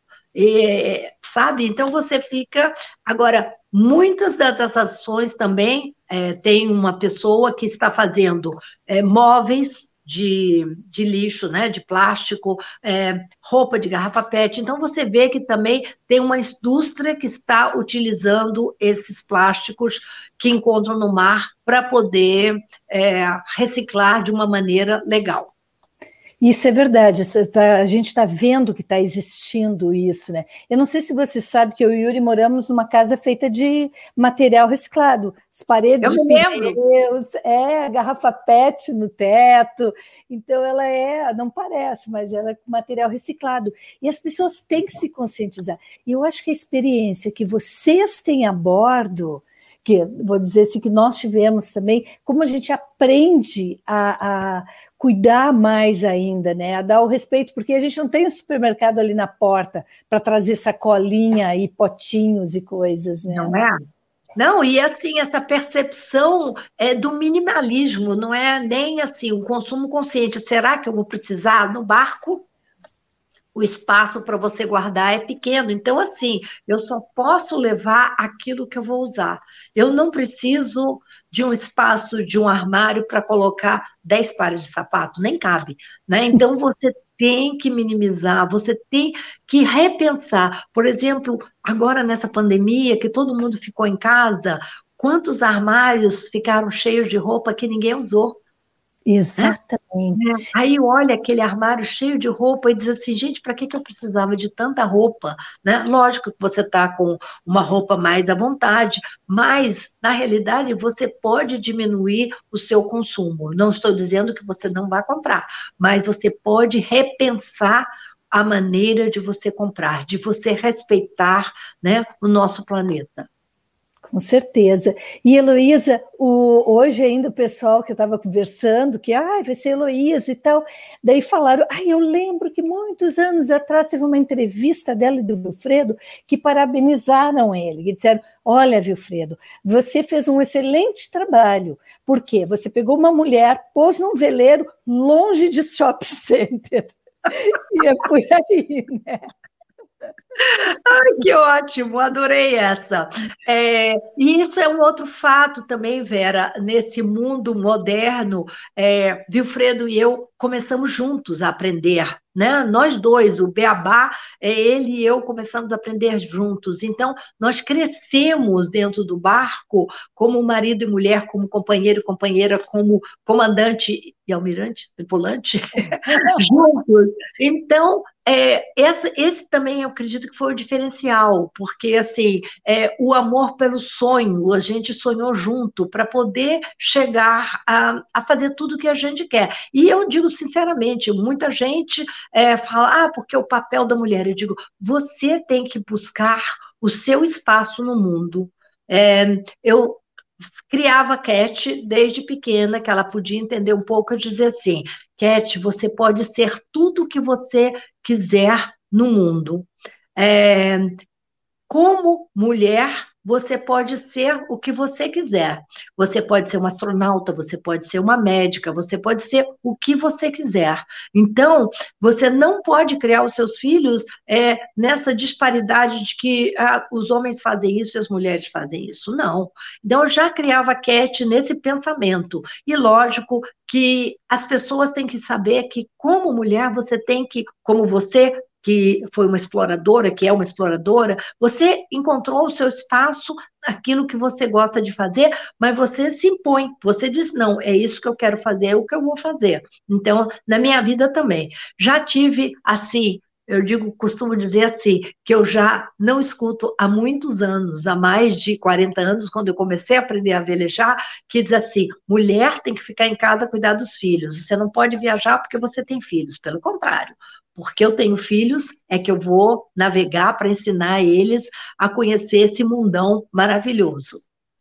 E, sabe? Então você fica... Agora, muitas dessas ações também, é, tem uma pessoa que está fazendo é, móveis de, de lixo, né, de plástico, é, roupa de garrafa pet. Então você vê que também tem uma indústria que está utilizando esses plásticos que encontram no mar para poder é, reciclar de uma maneira legal. Isso é verdade, a gente está vendo que está existindo isso, né? Eu não sei se você sabe que eu e o Yuri moramos numa casa feita de material reciclado, as paredes eu de pneus, é, garrafa pet no teto, então ela é, não parece, mas ela é com material reciclado, e as pessoas têm que se conscientizar, e eu acho que a experiência que vocês têm a bordo, que vou dizer assim, que nós tivemos também, como a gente aprende a, a cuidar mais ainda, né? A dar o respeito, porque a gente não tem um supermercado ali na porta para trazer sacolinha e potinhos e coisas, né? Não é? Não, e assim, essa percepção é do minimalismo, não é nem assim, o consumo consciente. Será que eu vou precisar no barco? O espaço para você guardar é pequeno. Então, assim, eu só posso levar aquilo que eu vou usar. Eu não preciso de um espaço, de um armário para colocar dez pares de sapato, nem cabe, né? Então, você tem que minimizar, você tem que repensar. Por exemplo, agora nessa pandemia, que todo mundo ficou em casa, quantos armários ficaram cheios de roupa que ninguém usou? Exatamente. É. Aí olha aquele armário cheio de roupa e diz assim, gente, para que, que eu precisava de tanta roupa? Né? Lógico que você está com uma roupa mais à vontade, mas, na realidade, você pode diminuir o seu consumo. Não estou dizendo que você não vai comprar, mas você pode repensar a maneira de você comprar, de você respeitar, né, o nosso planeta. Com certeza. E Heloísa, o, hoje ainda o pessoal que eu estava conversando, que ah, vai ser Heloísa e tal, daí falaram, ah, eu lembro que muitos anos atrás teve uma entrevista dela e do Vilfredo que parabenizaram ele, e disseram, olha, Vilfredo, você fez um excelente trabalho, por quê? Você pegou uma mulher, pôs num veleiro longe de shopping center, e é por aí, né? Ai, que ótimo, adorei essa. É, e isso é um outro fato também, Vera, nesse mundo moderno, é, Vilfredo e eu começamos juntos a aprender, né? Nós dois, o Beabá, é, ele e eu começamos a aprender juntos. Então, nós crescemos dentro do barco como marido e mulher, como companheiro e companheira, como comandante e almirante, tripulante, juntos. Então, é, esse, esse também eu acredito que foi o diferencial, porque assim, é, o amor pelo sonho, a gente sonhou junto para poder chegar a, a fazer tudo o que a gente quer. E eu digo sinceramente, muita gente é, fala, ah, porque o papel da mulher, eu digo, você tem que buscar o seu espaço no mundo. É, eu criava a Cat desde pequena, que ela podia entender um pouco e dizer assim, Cat, você pode ser tudo o que você quiser no mundo. É, como mulher, você pode ser o que você quiser. Você pode ser uma astronauta, você pode ser uma médica, você pode ser o que você quiser. Então, você não pode criar os seus filhos é, nessa disparidade de que ah, os homens fazem isso e as mulheres fazem isso. Não. Então, eu já criava a Cat nesse pensamento. E, lógico, que as pessoas têm que saber que, como mulher, você tem que, como você que foi uma exploradora, que é uma exploradora, você encontrou o seu espaço, aquilo que você gosta de fazer, mas você se impõe, você diz, não, é isso que eu quero fazer, é o que eu vou fazer. Então, na minha vida também. Já tive, assim, eu digo, costumo dizer assim, que eu já não escuto há muitos anos, há mais de quarenta anos, quando eu comecei a aprender a velejar, que diz assim, mulher tem que ficar em casa cuidar dos filhos, você não pode viajar porque você tem filhos, pelo contrário, porque eu tenho filhos, é que eu vou navegar para ensinar eles a conhecer esse mundão maravilhoso.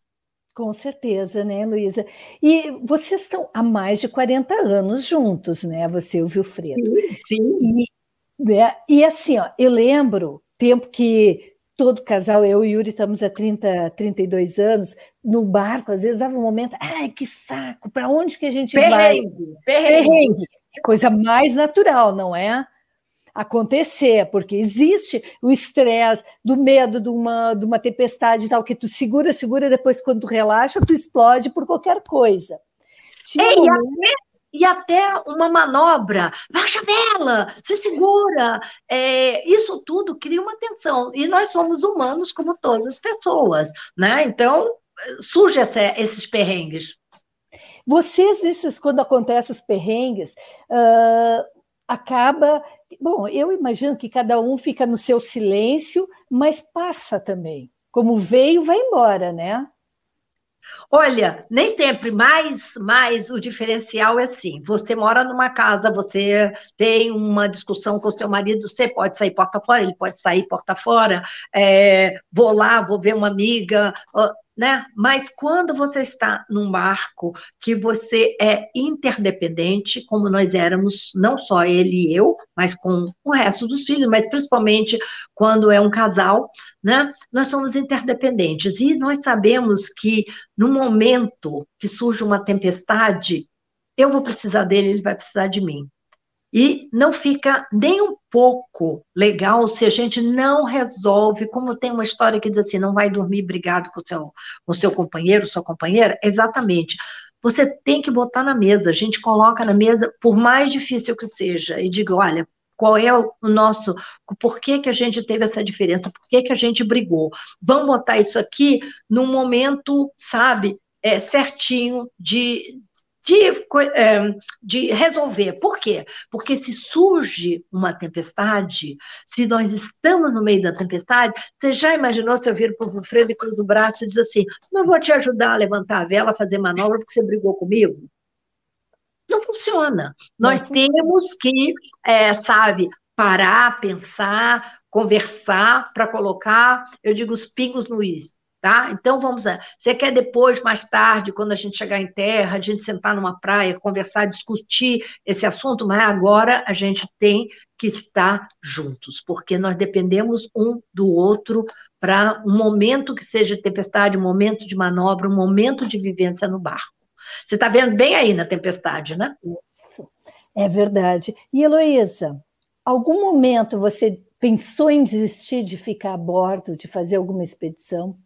Com certeza, né, Luísa? E vocês estão há mais de quarenta anos juntos, né, você e o Vilfredo. Sim, sim. E, né, e assim, ó, eu lembro, tempo que todo casal, eu e Yuri estamos há trinta, trinta e dois anos, no barco, às vezes dava um momento, ai, que saco, para onde que a gente perrengue, vai? Perrengue, perrengue. É coisa mais natural, não é? Acontecer, porque existe o estresse do medo de uma, de uma tempestade e tal, que tu segura, segura, depois quando tu relaxa, tu explode por qualquer coisa. Tinha é, um momento... e, até, e até uma manobra, baixa a vela, se segura, é, isso tudo cria uma tensão, e nós somos humanos como todas as pessoas, né? Então, surge essa, esses perrengues. Vocês, esses, quando acontecem os perrengues, uh, acaba... Bom, eu imagino que cada um fica no seu silêncio, mas passa também. Como veio, vai embora, né? Olha, nem sempre, mas, mas o diferencial é assim, você mora numa casa, você tem uma discussão com o seu marido, você pode sair porta fora, ele pode sair porta fora, é, vou lá, vou ver uma amiga... né? Mas quando você está num barco que você é interdependente, como nós éramos, não só ele e eu, mas com o resto dos filhos, mas principalmente quando é um casal, né? Nós somos interdependentes e nós sabemos que no momento que surge uma tempestade, eu vou precisar dele, ele vai precisar de mim. E não fica nem um pouco legal se a gente não resolve, como tem uma história que diz assim, não vai dormir brigado com o seu, com o seu companheiro, sua companheira, exatamente. Você tem que botar na mesa, a gente coloca na mesa, por mais difícil que seja, e diga, olha, qual é o nosso, por que que a gente teve essa diferença, por que que a gente brigou? Vamos botar isso aqui num momento, sabe, é, certinho de... De, de resolver. Por quê? Porque se surge uma tempestade, se nós estamos no meio da tempestade, você já imaginou se eu viro para o Vilfredo e cruzo o braço e diz assim, não vou te ajudar a levantar a vela, a fazer manobra, porque você brigou comigo? Não funciona. Não nós funciona. Temos que, é, sabe, parar, pensar, conversar, para colocar, eu digo, os pingos no is. Tá? Então, vamos lá. Você quer depois, mais tarde, quando a gente chegar em terra, a gente sentar numa praia, conversar, discutir esse assunto, mas agora a gente tem que estar juntos, porque nós dependemos um do outro para um momento que seja de tempestade, um momento de manobra, um momento de vivência no barco. Você está vendo bem aí na tempestade, né? Isso, é verdade. E, Heloísa, algum momento você pensou em desistir de ficar a bordo, de fazer alguma expedição?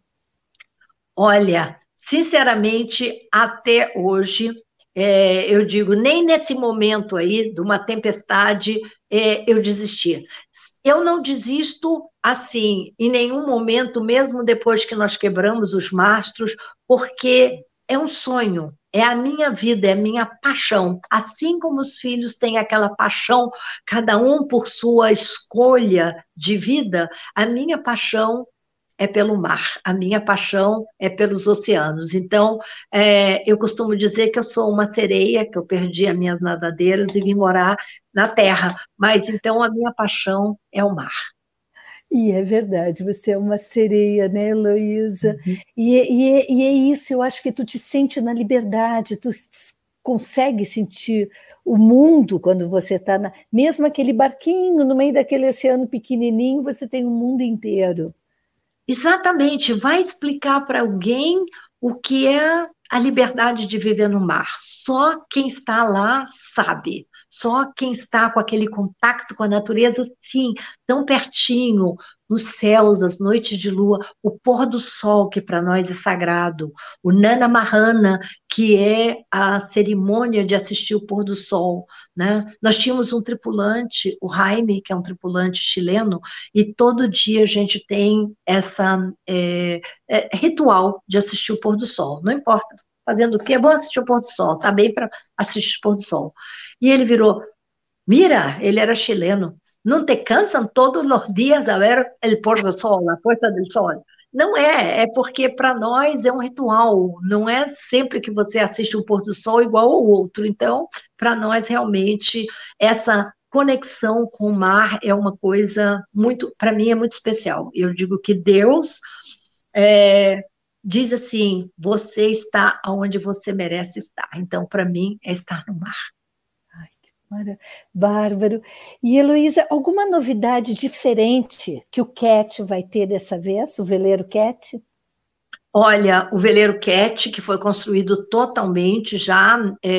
Olha, sinceramente, até hoje, é, eu digo, nem nesse momento aí, de uma tempestade, é, eu desisti. Eu não desisto assim, em nenhum momento, mesmo depois que nós quebramos os mastros, porque é um sonho, é a minha vida, é a minha paixão. Assim como os filhos têm aquela paixão, cada um por sua escolha de vida, a minha paixão é pelo mar, a minha paixão é pelos oceanos. Então, é, eu costumo dizer que eu sou uma sereia, que eu perdi as minhas nadadeiras e vim morar na terra, mas então a minha paixão é o mar. E é verdade, você é uma sereia, né, Heloísa? Uhum. E, e, e é isso, eu acho que tu te sente na liberdade, tu consegue sentir o mundo quando você está, na... mesmo aquele barquinho no meio daquele oceano pequenininho, você tem o mundo inteiro. Exatamente, vai explicar para alguém o que é a liberdade de viver no mar. Só quem está lá sabe, só quem está com aquele contato com a natureza, sim, tão pertinho, nos céus, as noites de lua, o pôr do sol, que para nós é sagrado, o Nana Mahana, que é a cerimônia de assistir o pôr do sol, né? Nós tínhamos um tripulante, o Jaime, que é um tripulante chileno, e todo dia a gente tem essa é, é, ritual de assistir o pôr do sol, não importa fazendo o quê, é bom assistir o pôr do sol, tá bem para assistir o pôr do sol. E ele virou, mira, ele era chileno, não te cansam todos os dias a ver o pôr do sol, a puesta do sol? Não é, é porque para nós é um ritual, não é sempre que você assiste um pôr do sol igual ao outro. Então, para nós, realmente, essa conexão com o mar é uma coisa muito, para mim, é muito especial. Eu digo que Deus é, diz assim, você está onde você merece estar. Então, para mim, é estar no mar. Bárbaro. E, Heloísa, alguma novidade diferente que o Cat vai ter dessa vez, o veleiro Cat? Olha, o veleiro Cat, que foi construído totalmente já,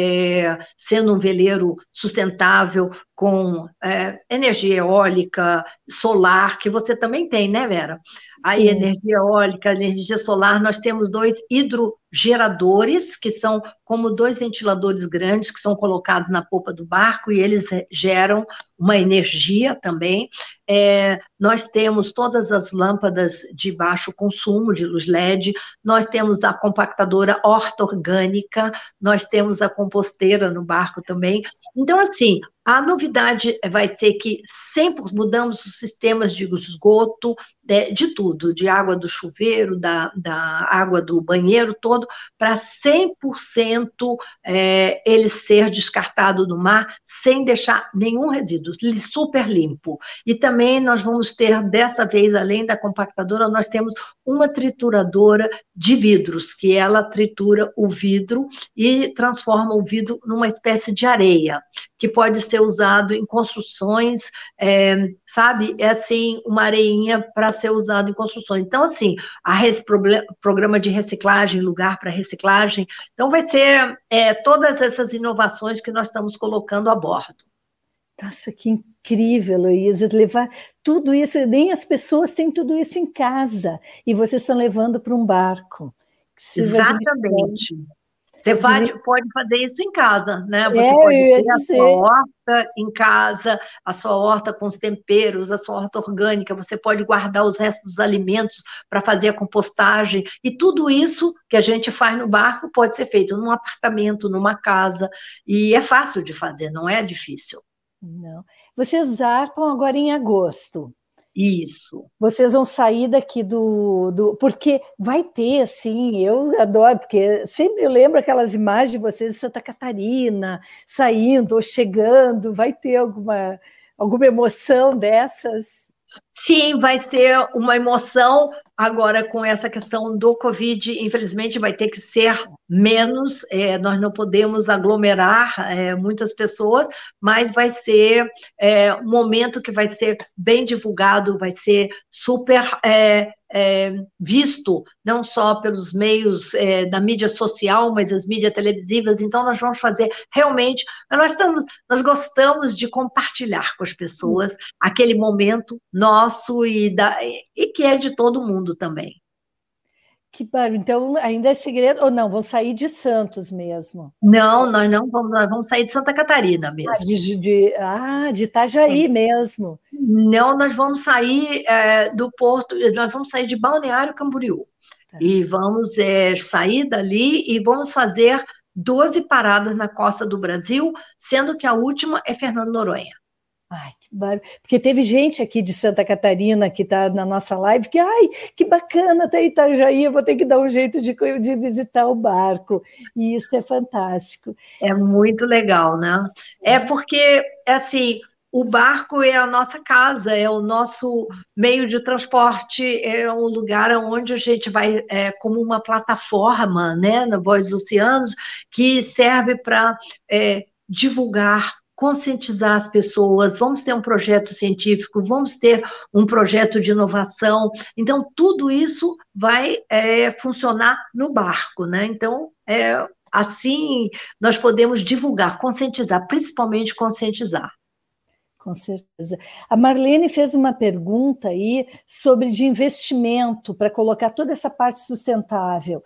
é, sendo um veleiro sustentável, com é, energia eólica, solar, que você também tem, né, Vera? Aí, Sim. Energia eólica, energia solar, nós temos dois hidrogeradores, que são como dois ventiladores grandes, que são colocados na popa do barco, e eles geram uma energia também. É, nós temos todas as lâmpadas de baixo consumo, de luz L E D, nós temos a compactadora horta-orgânica, nós temos a composteira no barco também. Então, assim, a novidade vai ser que sempre mudamos os sistemas de esgoto, de, de tudo, de água do chuveiro, da, da água do banheiro, todo, para cem por cento é, ele ser descartado no mar, sem deixar nenhum resíduo, super limpo. E também nós vamos ter, dessa vez, além da compactadora, nós temos uma trituradora de vidros, que ela tritura o vidro e transforma o vidro numa espécie de areia, que pode ser usado em construções, é, sabe? É assim, uma areinha para ser usado em construções. Então, assim, a res, programa de reciclagem, lugar para reciclagem, então vai ser é, todas essas inovações que nós estamos colocando a bordo. Nossa, que incrível, Heloísa, levar tudo isso, nem as pessoas têm tudo isso em casa, e vocês estão levando para um barco. Exatamente. Você pode, pode fazer isso em casa, né? Você é, pode ter a sua horta em casa, a sua horta com os temperos, a sua horta orgânica, você pode guardar os restos dos alimentos para fazer a compostagem, e tudo isso que a gente faz no barco pode ser feito num apartamento, numa casa, e é fácil de fazer, não é difícil. Não. Vocês zarpam agora em agosto. Isso. Vocês vão sair daqui do, do... Porque vai ter, assim, eu adoro, porque sempre eu lembro aquelas imagens de vocês de Santa Catarina, saindo ou chegando, vai ter alguma, alguma emoção dessas? Sim, vai ser uma emoção. Agora, com essa questão do Covid, infelizmente vai ter que ser menos, é, nós não podemos aglomerar é, muitas pessoas, mas vai ser é, um momento que vai ser bem divulgado, vai ser super é, é, visto, não só pelos meios é, da mídia social, mas as mídias televisivas. Então, nós vamos fazer realmente, nós, estamos, nós gostamos de compartilhar com as pessoas aquele momento nosso e, da, e que é de todo mundo também. Que barulho. Então, ainda é segredo, ou não, vão sair de Santos mesmo? Não, nós não vamos, nós vamos sair de Santa Catarina mesmo. Ah, de, de, ah, de Itajaí é. mesmo. Não, nós vamos sair é, do Porto, nós vamos sair de Balneário Camboriú. Tá. E vamos é, sair dali e vamos fazer doze paradas na costa do Brasil, sendo que a última é Fernando Noronha. Ai, que barulho. Porque teve gente aqui de Santa Catarina que está na nossa live que, ai, que bacana, tá Itajaí, eu vou ter que dar um jeito de, de visitar o barco. E isso é fantástico. É muito legal, né? É porque, assim, o barco é a nossa casa, é o nosso meio de transporte, é um lugar onde a gente vai, é, como uma plataforma, né, na Voz dos Oceanos, que serve para é, divulgar, conscientizar as pessoas, vamos ter um projeto científico, vamos ter um projeto de inovação, então tudo isso vai é, funcionar no barco, né? Então, é, assim nós podemos divulgar, conscientizar, principalmente conscientizar. Com certeza. A Marlene fez uma pergunta aí sobre de investimento, para colocar toda essa parte sustentável.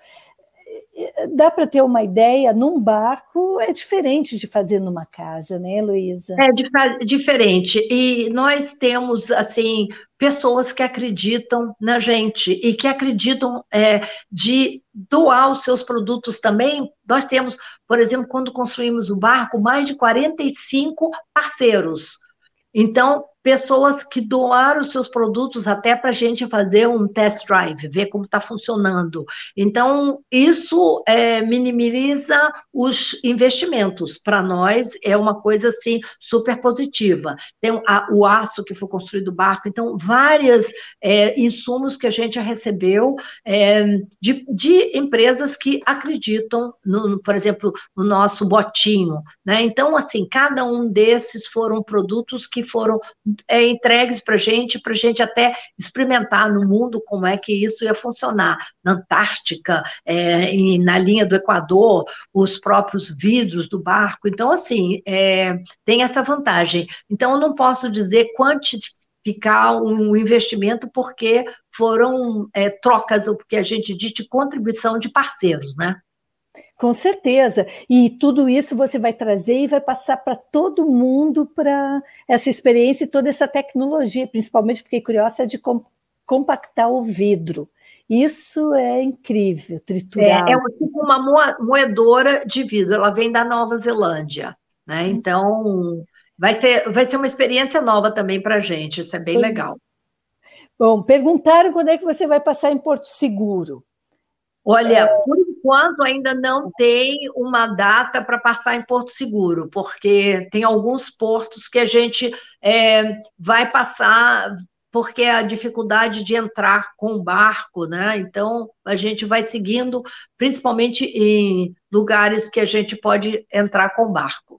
Dá para ter uma ideia, num barco é diferente de fazer numa casa, né, Heloísa? É diferente, e nós temos, assim, pessoas que acreditam na gente, e que acreditam é, de doar os seus produtos também. Nós temos, por exemplo, quando construímos o barco, mais de quarenta e cinco parceiros. Então, pessoas que doaram os seus produtos até para a gente fazer um test drive, ver como está funcionando. Então, isso é, minimiza os investimentos. Para nós, é uma coisa, assim, super positiva. Tem a, o aço que foi construído o barco, então, vários é, insumos que a gente recebeu é, de, de empresas que acreditam, no, no, por exemplo, no nosso botinho, né? Então, assim, cada um desses foram produtos que foram É, entregues para a gente, para a gente até experimentar no mundo como é que isso ia funcionar. Na Antártica, é, e na linha do Equador, os próprios vidros do barco. Então, assim, é, tem essa vantagem. Então, eu não posso dizer quantificar um investimento, porque foram é, trocas, ou porque a gente diz de contribuição de parceiros, né? Com certeza, e tudo isso você vai trazer e vai passar para todo mundo, para essa experiência e toda essa tecnologia. Principalmente fiquei curiosa de compactar o vidro. Isso é incrível, triturar. É, é tipo uma moedora de vidro, ela vem da Nova Zelândia, né? Então vai ser, vai ser uma experiência nova também para a gente, isso é bem legal. Bom, perguntaram quando é que você vai passar em Porto Seguro. Olha, é... por enquanto ainda não tem uma data para passar em Porto Seguro, porque tem alguns portos que a gente é, vai passar, porque é a dificuldade de entrar com o barco, né? Então, a gente vai seguindo, principalmente em lugares que a gente pode entrar com o barco.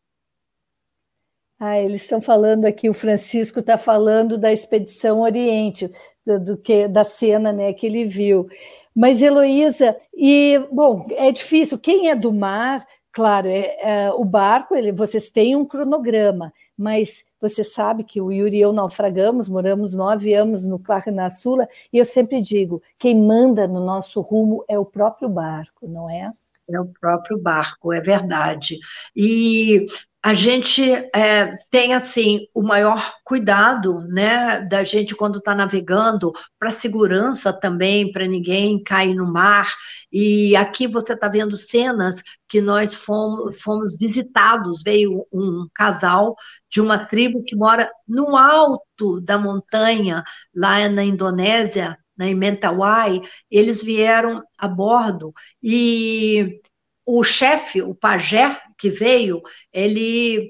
Ah, eles estão falando aqui, o Francisco está falando da Expedição Oriente, do, do que, da cena, né, que ele viu. Mas, Heloísa, e, bom, é difícil, quem é do mar, claro, é, é, o barco, ele, vocês têm um cronograma, mas você sabe que o Yuri e eu naufragamos, moramos nove anos no Clarinassula, e eu sempre digo, quem manda no nosso rumo é o próprio barco, não é? É o próprio barco, é verdade. E a gente é, tem, assim, o maior cuidado, né, da gente quando está navegando, para segurança também, para ninguém cair no mar. E aqui você está vendo cenas que nós fomos, fomos visitados, veio um casal de uma tribo que mora no alto da montanha, lá na Indonésia, na Mentawai. Eles vieram a bordo e o chefe, o pajé que veio, ele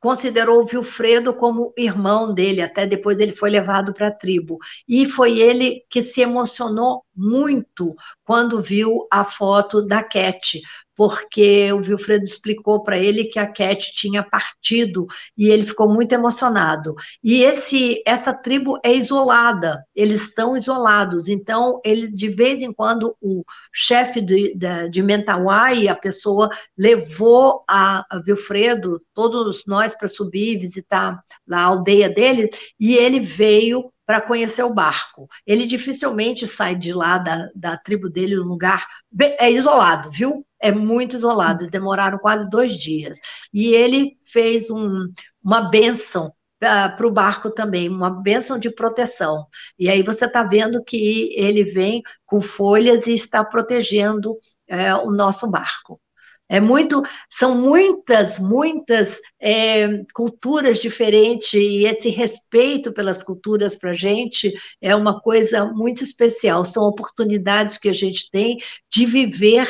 considerou o Vilfredo como irmão dele, até depois ele foi levado para a tribo. E foi ele que se emocionou muito quando viu a foto da Cat, porque o Vilfredo explicou para ele que a Cat tinha partido e ele ficou muito emocionado. E esse, essa tribo é isolada, eles estão isolados, então ele, de vez em quando o chefe de, de, de Mentawai, a pessoa levou a, a Vilfredo, todos nós para subir e visitar lá a aldeia dele, e ele veio para conhecer o barco. Ele dificilmente sai de lá, da, da tribo dele, um lugar bem, é isolado, viu? É muito isolado, eles demoraram quase dois dias. E ele fez um, uma bênção uh, para o barco também, uma bênção de proteção. E aí você está vendo que ele vem com folhas e está protegendo uh, o nosso barco. É muito, são muitas, muitas é, culturas diferentes, e esse respeito pelas culturas para a gente é uma coisa muito especial. São oportunidades que a gente tem de viver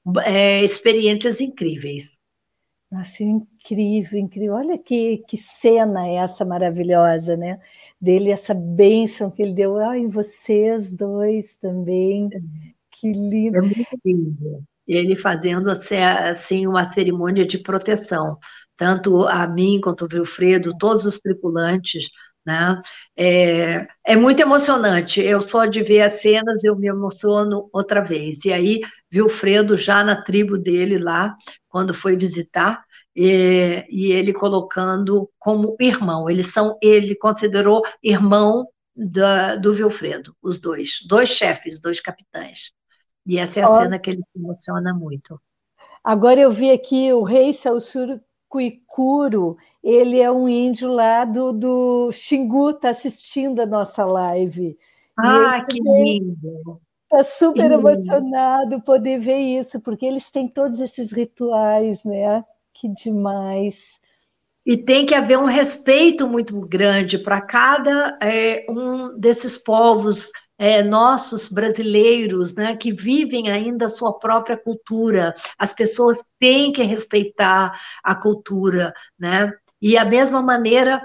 é, experiências incríveis. Nossa, incrível, incrível. Olha que, que cena essa maravilhosa, né? Dele, essa bênção que ele deu ah, em vocês dois também. Que lindo. É muito lindo. Ele fazendo assim uma cerimônia de proteção, tanto a mim quanto o Vilfredo, todos os tripulantes, né? É, é muito emocionante. Eu só de ver as cenas eu me emociono outra vez. E aí Vilfredo já na tribo dele lá, quando foi visitar, e, e ele colocando como irmão. Eles são, ele considerou irmão da, do Vilfredo, os dois, dois chefes, dois capitães. E essa é a oh. cena que ele se emociona muito. Agora eu vi aqui o rei Saussure Cuicuro, ele é um índio lá do, do Xingu, está assistindo a nossa live. Ah, que lindo! Está super lindo. Emocionado poder ver isso, porque eles têm todos esses rituais, né? Que demais! E tem que haver um respeito muito grande para cada é, um desses povos É, nossos brasileiros, né, que vivem ainda a sua própria cultura. As pessoas têm que respeitar a cultura, né? E a mesma maneira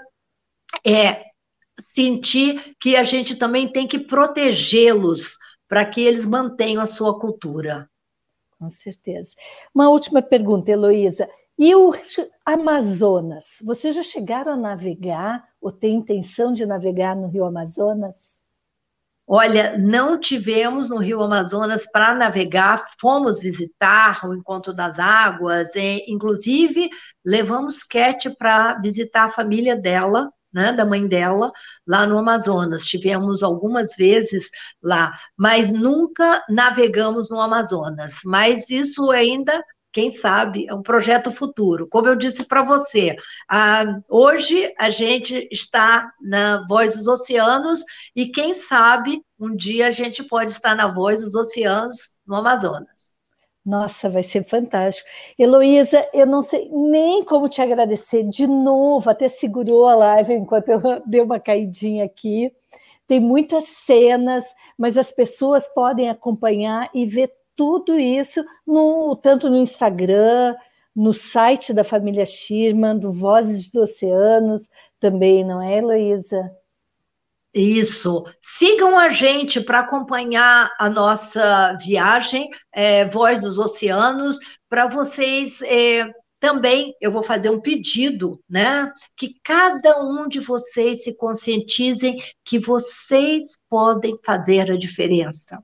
é sentir que a gente também tem que protegê-los para que eles mantenham a sua cultura. Com certeza. Uma última pergunta, Heloísa. E o Amazonas? Vocês já chegaram a navegar ou têm intenção de navegar no Rio Amazonas? Olha, não tivemos no Rio Amazonas para navegar, fomos visitar o Encontro das Águas, e, inclusive levamos Cat para visitar a família dela, né, da mãe dela, lá no Amazonas. Tivemos algumas vezes lá, mas nunca navegamos no Amazonas. Mas isso ainda, quem sabe, é um projeto futuro. Como eu disse para você, ah, hoje a gente está na Voz dos Oceanos e quem sabe um dia a gente pode estar na Voz dos Oceanos no Amazonas. Nossa, vai ser fantástico. Heloísa, eu não sei nem como te agradecer de novo, até segurou a live enquanto eu dei uma caidinha aqui. Tem muitas cenas, mas as pessoas podem acompanhar e ver tudo isso, no, tanto no Instagram, no site da família Schirman, do Vozes dos Oceanos, também, não é, Heloísa? Isso. Sigam a gente para acompanhar a nossa viagem, é, Voz dos Oceanos, para vocês é, também, eu vou fazer um pedido, né? Que cada um de vocês se conscientizem que vocês podem fazer a diferença.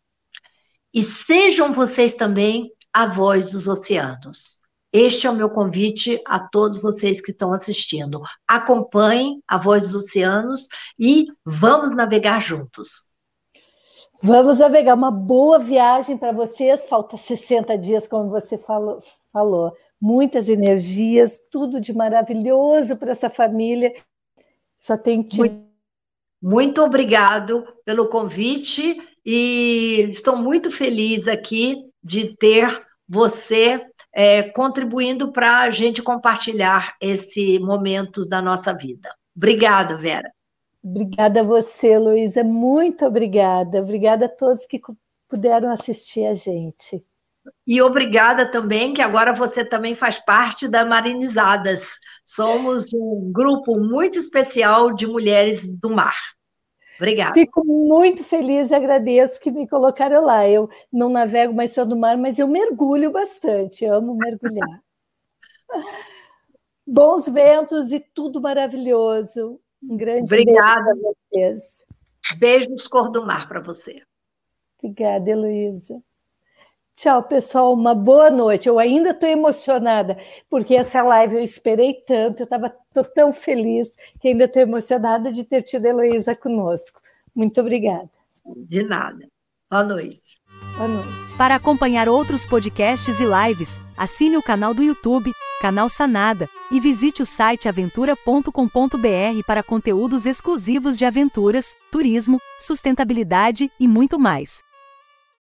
E sejam vocês também a voz dos oceanos. Este é o meu convite a todos vocês que estão assistindo. Acompanhem a Voz dos Oceanos e vamos navegar juntos. Vamos navegar. Uma boa viagem para vocês. Falta sessenta dias, como você falou. falou. Muitas energias, tudo de maravilhoso para essa família. Só tem que... Muito, muito obrigado pelo convite. E estou muito feliz aqui de ter você é, contribuindo para a gente compartilhar esse momento da nossa vida. Obrigada, Vera. Obrigada a você, Luísa. Muito obrigada. Obrigada a todos que puderam assistir a gente. E obrigada também, que agora você também faz parte da Marinizadas. Somos um grupo muito especial de mulheres do mar. Obrigada. Fico muito feliz e agradeço que me colocaram lá. Eu não navego mais só do mar, mas eu mergulho bastante, amo mergulhar. Bons ventos e tudo maravilhoso. Um grande Obrigada. beijo para vocês. Beijos cor do mar para você. Obrigada, Heloísa. Tchau, pessoal. Uma boa noite. Eu ainda estou emocionada, porque essa live eu esperei tanto, eu estava tão feliz que ainda estou emocionada de ter tido a Heloísa conosco. Muito obrigada. De nada. Boa noite. Boa noite. Para acompanhar outros podcasts e lives, assine o canal do YouTube, Canal Sanada, e visite o site aventura ponto com ponto br para conteúdos exclusivos de aventuras, turismo, sustentabilidade e muito mais.